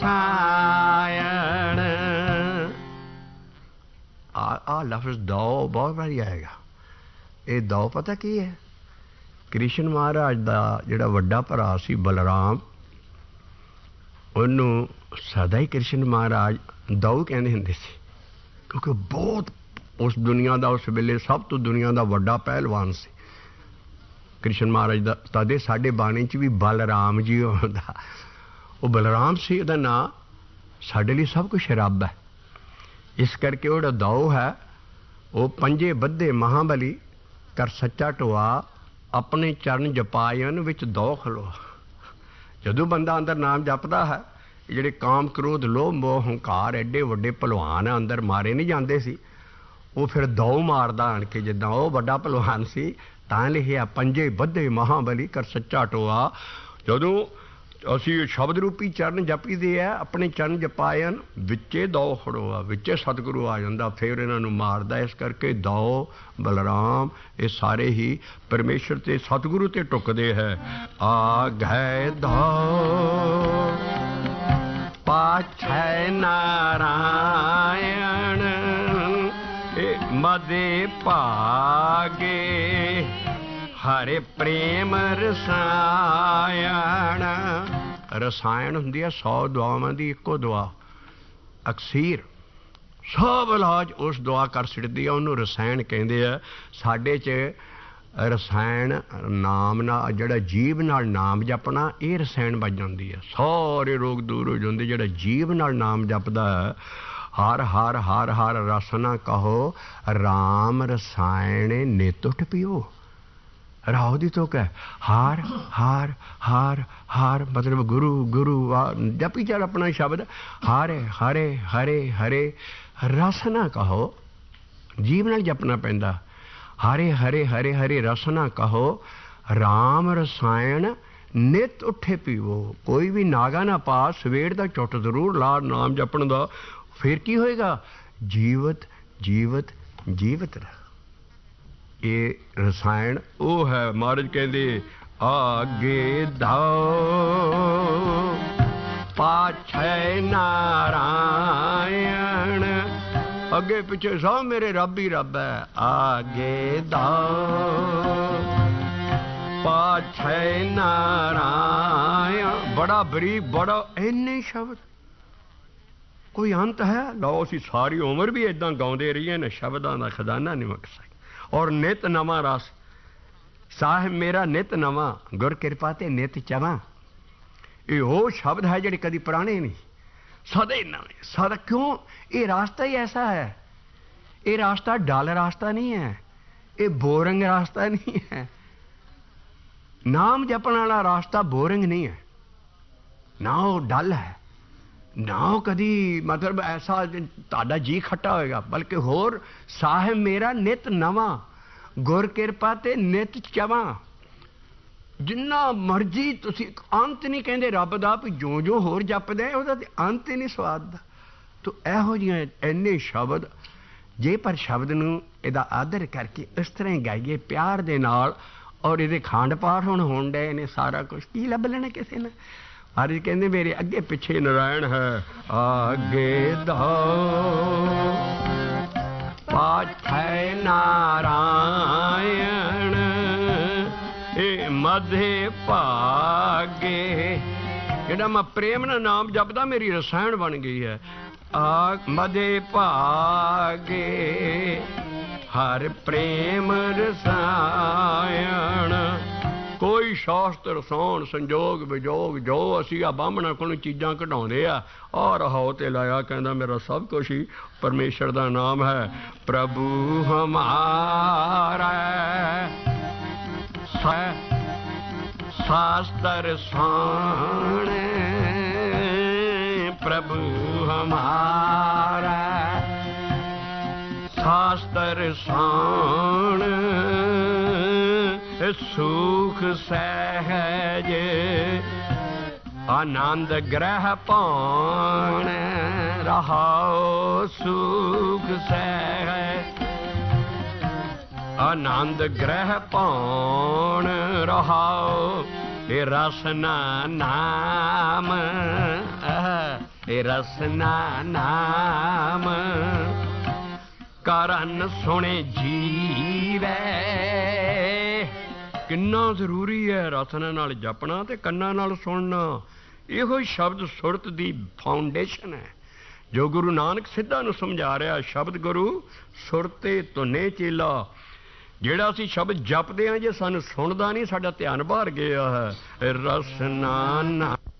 रसायन। आ लफ्ज़ दौ बहुत बारी आएगा। ये दौ पता की है? कृष्ण महाराज का जिहड़ा वड्डा भरा सी बलराम, उन्होंने सदा ही कृष्ण महाराज दौ कहते होंदे सी, क्योंकि बहुत उस दुनिया का उस वेले सब तो दुनिया का वड्डा पहलवान सी कृष्ण महाराज का। तदे साडे बाणी च भी बलराम जी होंदा, वो बलराम सी, उहदा नाम साडे लई सब कुछ रब है। इस करके वो दौ है वो पंजे बद्धे महाबली कर सच्चा टोआ अपने चरण जपायन विच दौ खलो। जदों बंदा अंदर नाम जपदा है, जिहड़े काम क्रोध लोभ मोह हंकार एडे वड्डे भलवान अंदर मारे नहीं जाते सी, वो फिर दौ मारदा आण के, जिद्दां वो वड्डा भलवान सी तां लिखिया पंजे बद्धे महाबली कर सच्चा टोआ। जदों असी शब्द रूपी चरण जपीदे है, अपने चरण जपायन विचे दौ खड़ोआ, विचे सतगुरु आ जाता, फिर इन्हों मारदा। इस करके दौ बलराम ये सारे ही परमेश्वर ते सतगुरु ते टुकदे है। आ गए दौ पाछे नारायण मदे भागे हरे प्रेम रसायन। रसायन हुंदी है सौ दुआवां दी इक्को दुआ, अक्सीर सब इलाज उस दुआ कर छड्डदी है, उन्होंने रसायन कहते हैं। साडे च रसायन नाम ना जिहड़ा जीव नाल नाम जपना, ये रसायन बज जाती है, सारे रोग दूर हो जाते। जिहड़ा जीव नाल नाम जपदा हर हर हर हर रसना कहो राम रसायन नित उठ पियो। राहो दी तो कह हार हार हार हार मतलब गुरु गुरु जपी चल अपना शब्द हारे हरे हरे हरे रस ना कहो, जीव नाल जपना पैंदा। हरे हरे हरे हरे रस ना कहो राम रसायन नित उठे पीवो। कोई भी नागा ना पा, सवेर का चुट जरूर ला नाम जपन का, फिर की होएगा? जीवत जीवत जीवत रह। ये रसायन वो है। महाराज कहते आगे दाओ पाछे नारायण, अगे पिछे सब मेरे रब ही रब है। आगे दाओ पाछे नारायण, बड़ा बरीक बड़ा इन्ने शब्द कोई अंत है? लो असी सारी उम्र भी इदां गाउंदे रहिए ने, शब्दां दा खजाना नहीं मुक सकदा। और नित नवा रस साहिब मेरा नित नवा गुर कृपा ते नित चवा। ये वो शब्द है जिहड़े कदी पुराने नहीं, सदा ही नवे सदा। क्यों? ये रास्ता ही ऐसा है। ये रास्ता डल रास्ता नहीं है, ये बोरिंग रास्ता नहीं है। नाम जपने वाला रास्ता बोरिंग नहीं है। ਨਾ ਉਹ ਡਲ ਹੈ, ਨਾ ਉਹ ਕਦੀ ਮਤਲਬ ਐਸਾ ਤੁਹਾਡਾ ਜੀ ਖੱਟਾ ਹੋਏਗਾ, ਬਲਕਿ ਹੋਰ ਸਾਹਿਬ ਮੇਰਾ ਨਿਤ ਨਵਾਂ, ਗੁਰ ਕਿਰਪਾ ਤੇ ਨਿਤ ਚਵਾਂ। ਜਿੰਨਾ ਮਰਜੀ ਤੁਸੀਂ, ਅੰਤ ਨਹੀਂ ਕਹਿੰਦੇ ਰੱਬ ਦਾ, ਵੀ ਜੋ ਜੋ ਹੋਰ ਜਪਦੇ ਉਹਦਾ ਤੇ ਅੰਤ ਹੀ ਨਹੀਂ ਸਵਾਦ ਦਾ। ਤੋ ਇਹੋ ਜਿਹੀਆਂ ਇੰਨੇ ਸ਼ਬਦ, ਜੇ ਪਰ ਸ਼ਬਦ ਨੂੰ ਇਹਦਾ ਆਦਰ ਕਰਕੇ ਇਸ ਤਰ੍ਹਾਂ ਹੀ ਗਾਈਏ ਪਿਆਰ ਦੇ ਨਾਲ, ਔਰ ਇਹਦੇ ਖੰਡ ਪਾਠ ਹੁਣ ਹੋਣ ਡਏ ਨੇ, ਸਾਰਾ ਕੁਛ ਕੀ ਲੱਭ ਲੈਣਾ ਕਿਸੇ ਨੇ। ਹਰ ਕਹਿੰਦੇ ਮੇਰੇ ਅੱਗੇ ਪਿੱਛੇ ਨਾਰਾਇਣ ਹੈ, ਆਗੇ ਦੋ ਪਾਛੈ ਨਾਰਾਇਣ, ਇਹ ਮਧੇ ਭਾਗੇ। ਜਿਹੜਾ ਮੈਂ ਪ੍ਰੇਮ ਨਾਲ ਨਾਮ ਜਪਦਾ ਮੇਰੀ ਰਸਾਇਣ ਬਣ ਗਈ ਹੈ। ਆ ਮਧੇ ਭਾਗੇ ਹਰ ਪ੍ਰੇਮ ਰਸਾਇਣ। ਕੋਈ ਸ਼ਾਸਤਰ ਸੋਣ ਸੰਜੋਗ ਵਿਜੋਗ ਜੋ ਅਸੀਂ ਆ ਬਾਹਮਣਾ ਕੋਲੋਂ ਚੀਜ਼ਾਂ ਕਢਾਉਂਦੇ ਆ, ਆ ਰਹਾਓ ਤੇ ਲਾਇਆ, ਕਹਿੰਦਾ ਮੇਰਾ ਸਭ ਕੁਛ ਹੀ ਪਰਮੇਸ਼ਰ ਦਾ ਨਾਮ ਹੈ। ਪ੍ਰਭੂ ਹਮਾਰਾ ਸ਼ਾਸਤਰ ਸੋਣੇ, ਪ੍ਰਭੂ ਹਮਾਰਾ ਸ਼ਾਸਤਰ ਸੋਣ, ਸੁਖ ਸਹਿਜ ਆਨੰਦ ਗ੍ਰਹਿ ਪਾਉਣ, ਰਹਾਓ ਸੁਖ ਸਹਿਜ ਆਨੰਦ ਗ੍ਰਹਿ ਪਾਉਣ, ਰਹਾਓ ਇਹ ਰਸਨਾ ਨਾਮ, ਇਹ ਰਸਨਾ ਨਾਮ ਕਰਨ ਸੁਣੇ ਜੀਵੈ। ਕਿੰਨਾ ਜ਼ਰੂਰੀ ਹੈ ਰਸਨਾ ਨਾਲ ਜਪਣਾ ਤੇ ਕੰਨਾਂ ਨਾਲ ਸੁਣਨਾ। ਇਹੋ ਸ਼ਬਦ ਸੁਰਤ ਦੀ ਫਾਊਂਡੇਸ਼ਨ ਹੈ, ਜੋ ਗੁਰੂ ਨਾਨਕ ਸਿੱਧਾ ਨੂੰ ਸਮਝਾ ਰਿਹਾ। ਸ਼ਬਦ ਗੁਰੂ ਸੁਰਤੇ ਧੁਨੇ ਚੇਲਾ। ਜਿਹੜਾ ਅਸੀਂ ਸ਼ਬਦ ਜਪਦੇ ਹਾਂ, ਜੇ ਸਾਨੂੰ ਸੁਣਦਾ ਨਹੀਂ, ਸਾਡਾ ਧਿਆਨ ਬਾਹਰ ਗਿਆ ਹੈ। ਰਸਨਾ ਨਾ